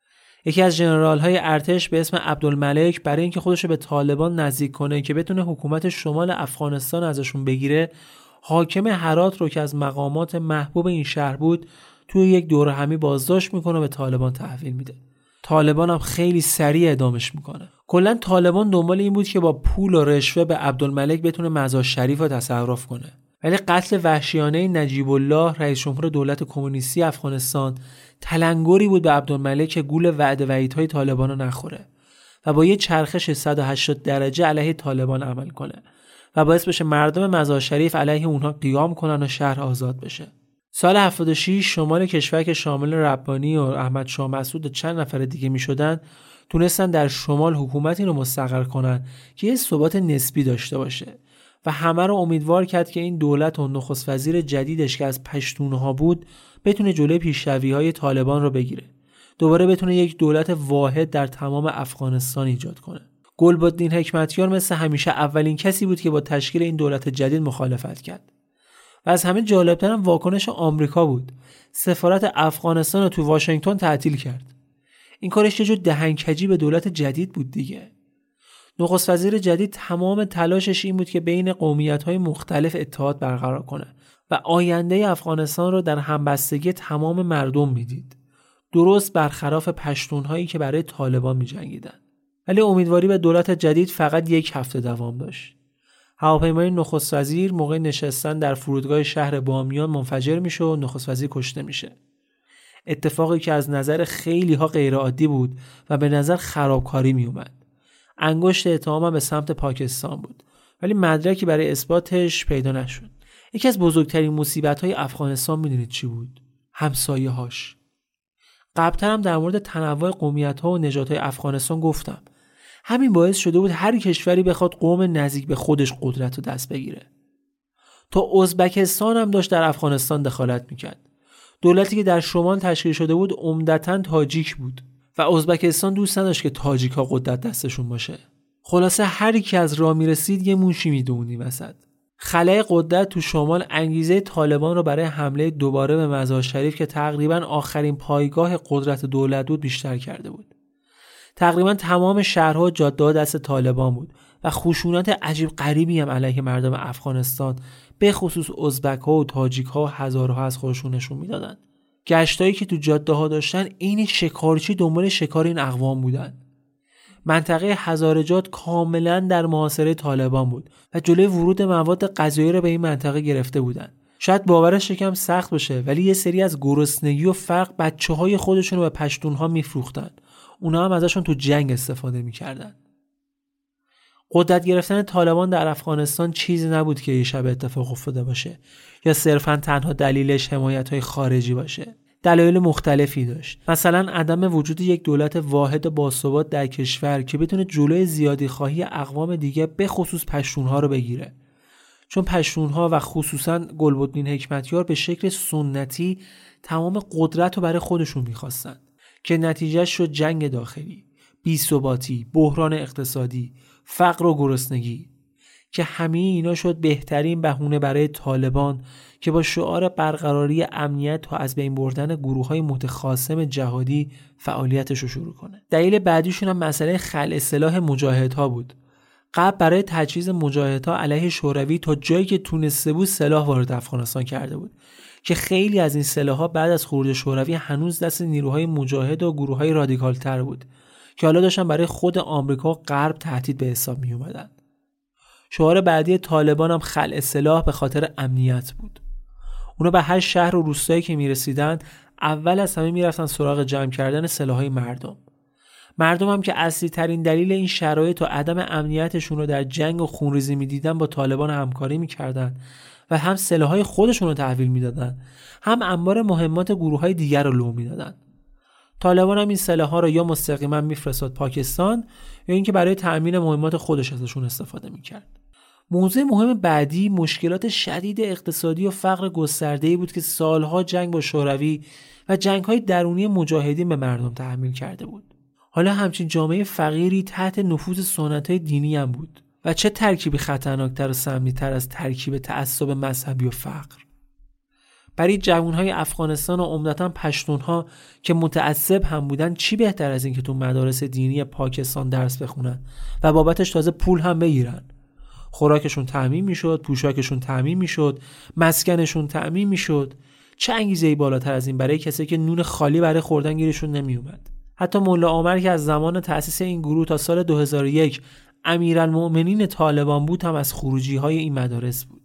یکی از ژنرال‌های ارتش به اسم عبدالملک برای اینکه خودش رو به طالبان نزدیک کنه که بتونه حکومت شمال افغانستان ازشون بگیره، حاکم هرات رو که از مقامات محبوب این شهر بود توی یک دوره همی بازداشت میکنه و به طالبان تحویل میده. طالبان هم خیلی سریع اعدامش میکنه. کلا طالبان دنبال این بود که با پول و رشوه به عبدالملک بتونه مزار شریف رو تصرف کنه. ولی قتل وحشیانه نجیب الله رئیس جمهور دولت کمونیستی افغانستان تلنگری بود به عبدالملک که گول وعده وعیدهای طالبان رو نخوره و با یه چرخش 180 درجه علیه طالبان عمل کنه و باعث بشه مردم مزار شریف علیه اونها قیام کنن و شهر آزاد بشه. سال 76 شمال کشور که شامل ربانی و احمد شاه مسعود و چند نفر دیگه می شدن تونستن در شمال حکومتی رو مستقر کنن که یه ثبات نسبی داشته باشه و همه رو امیدوار کرد که این دولت و نخست وزیر جدیدش که از پشتونها بود بتونه جلوی پیشروی‌های طالبان رو بگیره. دوباره بتونه یک دولت واحد در تمام افغانستان ایجاد کنه. گلبدین حکمتیار مثل همیشه اولین کسی بود که با تشکیل این دولت جدید مخالفت کرد. و از همه جالبتر هم واکنش آمریکا بود. سفارت افغانستان رو تو واشنگتن تعطیل کرد. این کارش یه جور دهنکجی به دولت جدید بود دیگه. نخست وزیر جدید تمام تلاشش این بود که بین قومیت‌های مختلف اتحاد برقرار کنه و آینده افغانستان رو در همبستگی تمام مردم میدید. درست برخلاف پشتون‌هایی که برای طالبان می‌جنگیدن. ولی امیدواری به دولت جدید فقط 1 هفته دوام داشت. هواپیمای نخست وزیر موقع نشستن در فرودگاه شهر بامیان منفجر میشه و نخست وزیر کشته میشه. اتفاقی که از نظر خیلی ها غیر عادی بود و به نظر خرابکاری می اومد. انگشت اتهام به سمت پاکستان بود، ولی مدرکی برای اثباتش پیدا نشد. یکی از بزرگترین مصیبت‌های افغانستان میدونید چی بود؟ همسایه‌هاش. قبل‌تر هم در مورد تنوع قومیت‌ها و نژادهای افغانستان گفتم. همین باعث شده بود هر کشوری بخواد قوم نزدیک به خودش قدرت رو دست بگیره. تا ازبکستان هم داشت در افغانستان دخالت میکرد. دولتی که در شمال تشکیل شده بود عمدتاً تاجیک بود و ازبکستان دوست نداشت که تاجیک‌ها قدرت دستشون باشه. خلاصه هر کی از راه میرسید یه موشی میدونی وسط. خلای قدرت تو شمال انگیزه طالبان رو برای حمله دوباره به مزار شریف که تقریباً آخرین پایگاه قدرت دولت بود بیشتر کرده بود. تقریباً تمام شهرها و جاده‌ها دست طالبان بود و خشونت عجیب غریبی هم علیه مردم افغانستان به خصوص ازبک‌ها و تاجیک‌ها و هزارها از خودشون نشون میدادن. گشتایی که تو جاده‌ها داشتن این شکارچی دنبال شکار این اقوام بودن. منطقه هزارجات کاملا در محاصره طالبان بود و جلوی ورود مواد غذایی را به این منطقه گرفته بودند. شاید باورش یکم سخت باشه ولی یه سری از گرسنگی و فقر بچه‌های خودشون رو به پشتونها میفروختن. اونا هم ازشون تو جنگ استفاده میکردن. قدرت گرفتن طالبان در افغانستان چیزی نبود که یه شب اتفاق افتاده باشه یا صرفاً تنها دلیلش حمایت‌های خارجی باشه. دلایل مختلفی داشت. مثلا عدم وجود یک دولت واحد باثبات در کشور که بتونه جلوی زیادی خواهی اقوام دیگه به خصوص پشتونها رو بگیره. چون پشتونها و خصوصا گلبدین حکمتیار به شکل سنتی تمام قدرت رو برای خودشون می‌خواستن که نتیجهش شد جنگ داخلی، بی‌ثباتی، بحران اقتصادی، فقر و گرسنگی که همه اینا شد بهترین بهونه برای طالبان که با شعار برقراری امنیت و از بین بردن گروه‌های متخاصم جهادی فعالیتش رو شروع کنه. دلیل بعدیشون هم مسئله خلع سلاح مجاهدها بود. قبل برای تجهیز مجاهدها علیه شوروی تا جایی که تونسته بود سلاح وارد افغانستان کرده بود که خیلی از این سلاح‌ها بعد از خروج شوروی هنوز دست نیروهای مجاهد و گروه‌های رادیکال‌تر بود که حالا داشتن برای خود آمریکا و غرب تهدید به حساب می اومدن. شعار بعدی طالبان هم خلع سلاح به خاطر امنیت بود. اونا به هر شهر و روستایی که میرسیدن اول از همه میرفتن سراغ جمع کردن سلاح‌های مردم هم که اصلی ترین دلیل این شرایط و عدم امنیتشون رو در جنگ و خونریزی میدیدن با طالبان همکاری میکردن و هم سلاح‌های خودشون رو تحویل میدادن هم انبار مهمات گروه‌های دیگر رو لو میدادن. طالبان هم این سلاح‌ها رو یا مستقیما میفرستاد پاکستان یا اینکه برای تأمین مهمات خودش ازشون استفاده میکرد. موضوع مهم بعدی مشکلات شدید اقتصادی و فقر گسترده‌ای بود که سالها جنگ با شوروی و جنگ‌های درونی مجاهدین به مردم تحمیل کرده بود. حالا همچین جامعه فقیری تحت نفوذ سنت‌های دینی هم بود و چه ترکیبی خطرناکتر و سمی‌تر از ترکیب تعصب مذهبی و فقر. برای جوانهای افغانستان و عمدتاً پشتونها که متعصب هم بودن چی بهتر از این که تو مدارس دینی پاکستان درس بخونن و بابتش تازه پول هم بگیرن. خوراکشون تامین میشد، پوشاکشون تامین میشد، مسکنشون تامین میشد. چه انگیزه‌ای بالاتر از این برای کسی که نون خالی برای خوردن گیرشون نمیومد. حتی ملا عمر که از زمان تأسیس این گروه تا سال 2001 امیرالمؤمنین طالبان بود هم از خروجی‌های این مدارس بود.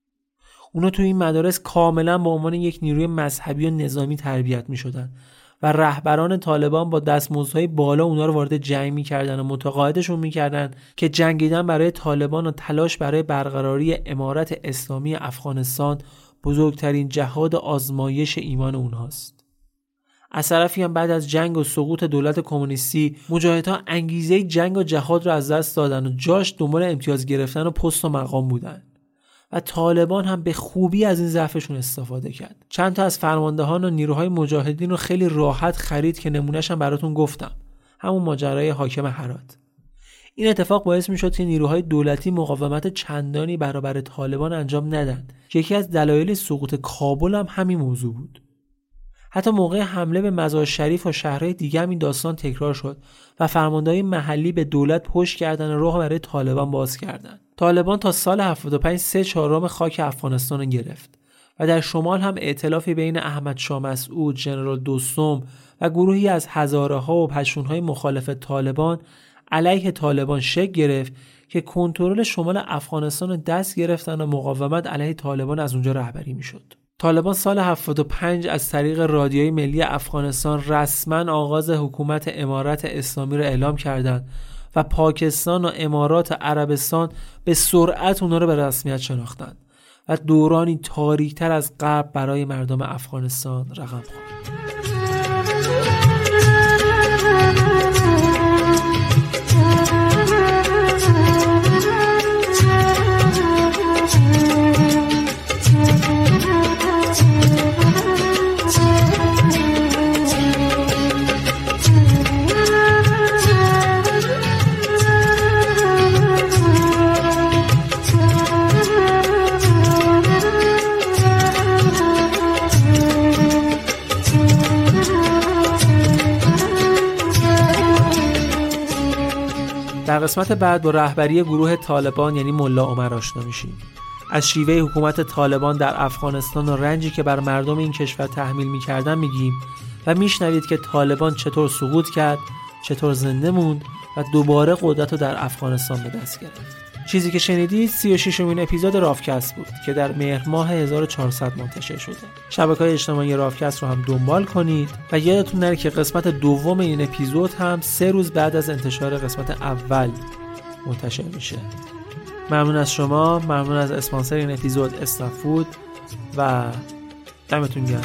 اونا تو این مدارس کاملا به عنوان یک نیروی مذهبی و نظامی تربیت می‌شدن و رهبران طالبان با دستمزدهای بالا اونا رو وارد جنگ می‌کردن و متقاعدشون می‌کردن که جنگیدن برای طالبان و تلاش برای برقراری امارت اسلامی افغانستان بزرگترین جهاد آزمایش ایمان اونهاست. از طرفی هم بعد از جنگ و سقوط دولت کمونیستی مجاهدها انگیزه جنگ و جهاد رو از دست دادن و جاش دنبال امتیاز گرفتن و پست و مقام بودن و طالبان هم به خوبی از این ضعفشون استفاده کرد. چند تا از فرماندهان و نیروهای مجاهدین رو خیلی راحت خرید که نمونه‌ش هم براتون گفتم، همون ماجرای حاکم هرات. این اتفاق باعث میشد که نیروهای دولتی مقاومت چندانی برابر طالبان انجام ندن که یکی از دلایل سقوط کابل هم همین موضوع بود. حتی موقع حمله به مزار شریف و شهرهای دیگه هم این داستان تکرار شد و فرماندهان محلی به دولت پشت کردن و راه برای طالبان باز کردن. طالبان تا سال 75 3/4 خاک افغانستان رو گرفت و در شمال هم ائتلافی بین احمد شاه مسعود، ژنرال دوستم و گروهی از هزاره‌ها و پشتونهای مخالف طالبان علیه طالبان شکل گرفت که کنترل شمال افغانستان رو دست گرفتن و مقاومت علیه طالبان از اونجا رهبری میشد. طالبان سال 75 از طریق رادیوی ملی افغانستان رسما آغاز حکومت امارت اسلامی را اعلام کردند و پاکستان و امارات عربستان به سرعت اونا را به رسمیت شناختند و دورانی تاریک‌تر از غرب برای مردم افغانستان رقم خورد. در قسمت بعد با رهبری گروه طالبان یعنی ملا عمر آشنا میشیم. از شیوه حکومت طالبان در افغانستان و رنجی که بر مردم این کشور تحمیل میکردن میگیم و میشنوید که طالبان چطور سقوط کرد، چطور زنده موند و دوباره قدرت رو در افغانستان به دست گرفت. چیزی که شنیدید 36مین اپیزود رافکست بود که در مهر ماه 1400 منتشر شده. شبکه‌های اجتماعی رافکست رو هم دنبال کنید و یادتون نره که قسمت دوم این اپیزود هم 3 روز بعد از انتشار قسمت اول منتشر میشه. ممنون از شما، ممنون از اسپانسر این اپیزود استافود و دمتون گرم.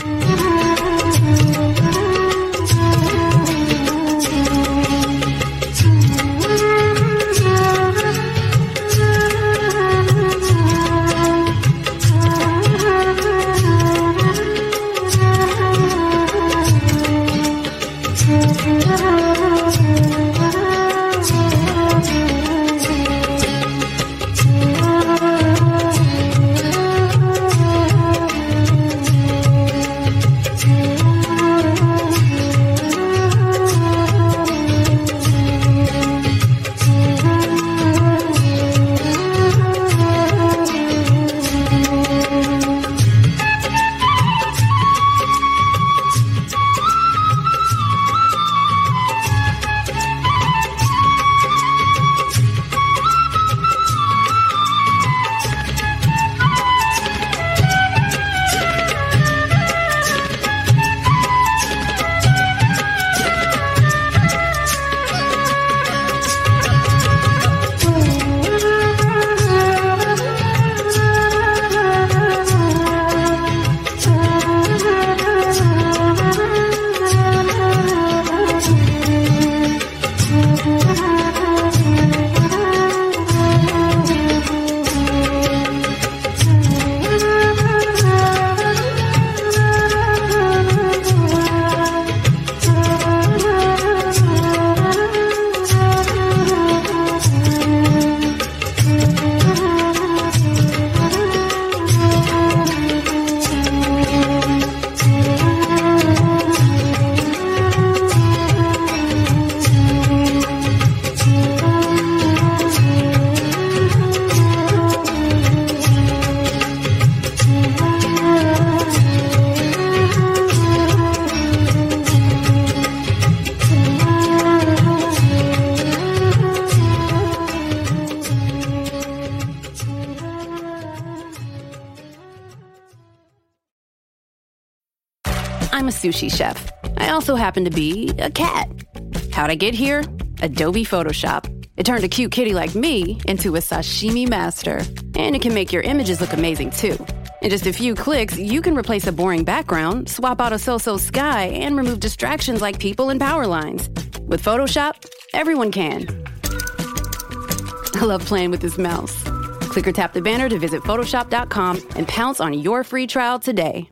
I'm a sushi chef. I also happen to be a cat. How'd I get here? Adobe Photoshop. It turned a cute kitty like me into a sashimi master. And it can make your images look amazing too. In just a few clicks, you can replace a boring background, swap out a so-so sky, and remove distractions like people and power lines. With Photoshop, everyone can. I love playing with this mouse. Click or tap the banner to visit Photoshop.com and pounce on your free trial today.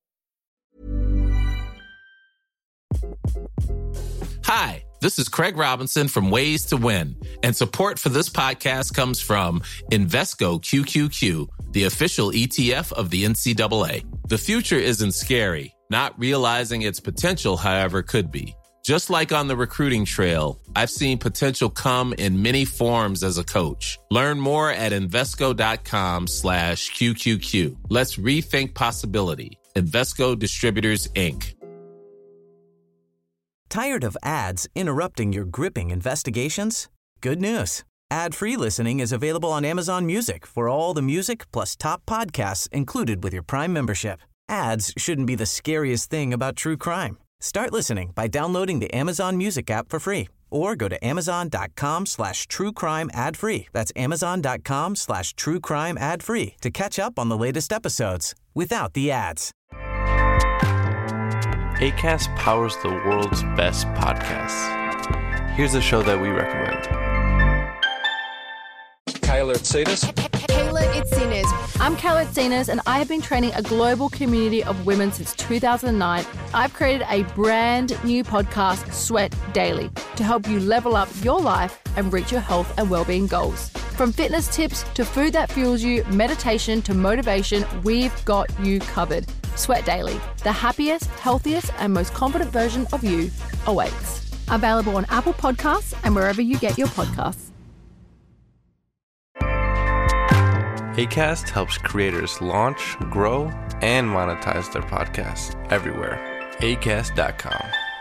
Hi, this is Craig Robinson from Ways to Win, and support for this podcast comes from Invesco QQQ, the official ETF of the NCAA. The future isn't scary. Not realizing its potential, however, could be. Just like on the recruiting trail, I've seen potential come in many forms as a coach. Learn more at Invesco.com/QQQ. Let's rethink possibility. Invesco Distributors, Inc. Tired of ads interrupting your gripping investigations? Good news. Ad-free listening is available on Amazon Music for all the music plus top podcasts included with your Prime membership. Ads shouldn't be the scariest thing about true crime. Start listening by downloading the Amazon Music app for free or go to amazon.com/truecrime ad-free. That's amazon.com/truecrime ad-free to catch up on the latest episodes without the ads. Acast powers the world's best podcasts. Here's a show that we recommend. Kayla Itsinas. Kayla Itsinas. I'm Kayla Itsinas, and I have been training a global community of women since 2009. I've created a brand new podcast, Sweat Daily, to help you level up your life and reach your health and well-being goals. From fitness tips to food that fuels you, meditation to motivation, we've got you covered. Sweat Daily, the happiest, healthiest, and most confident version of you awaits. Available on Apple Podcasts and wherever you get your podcasts. Acast helps creators launch, grow, and monetize their podcasts everywhere. Acast.com.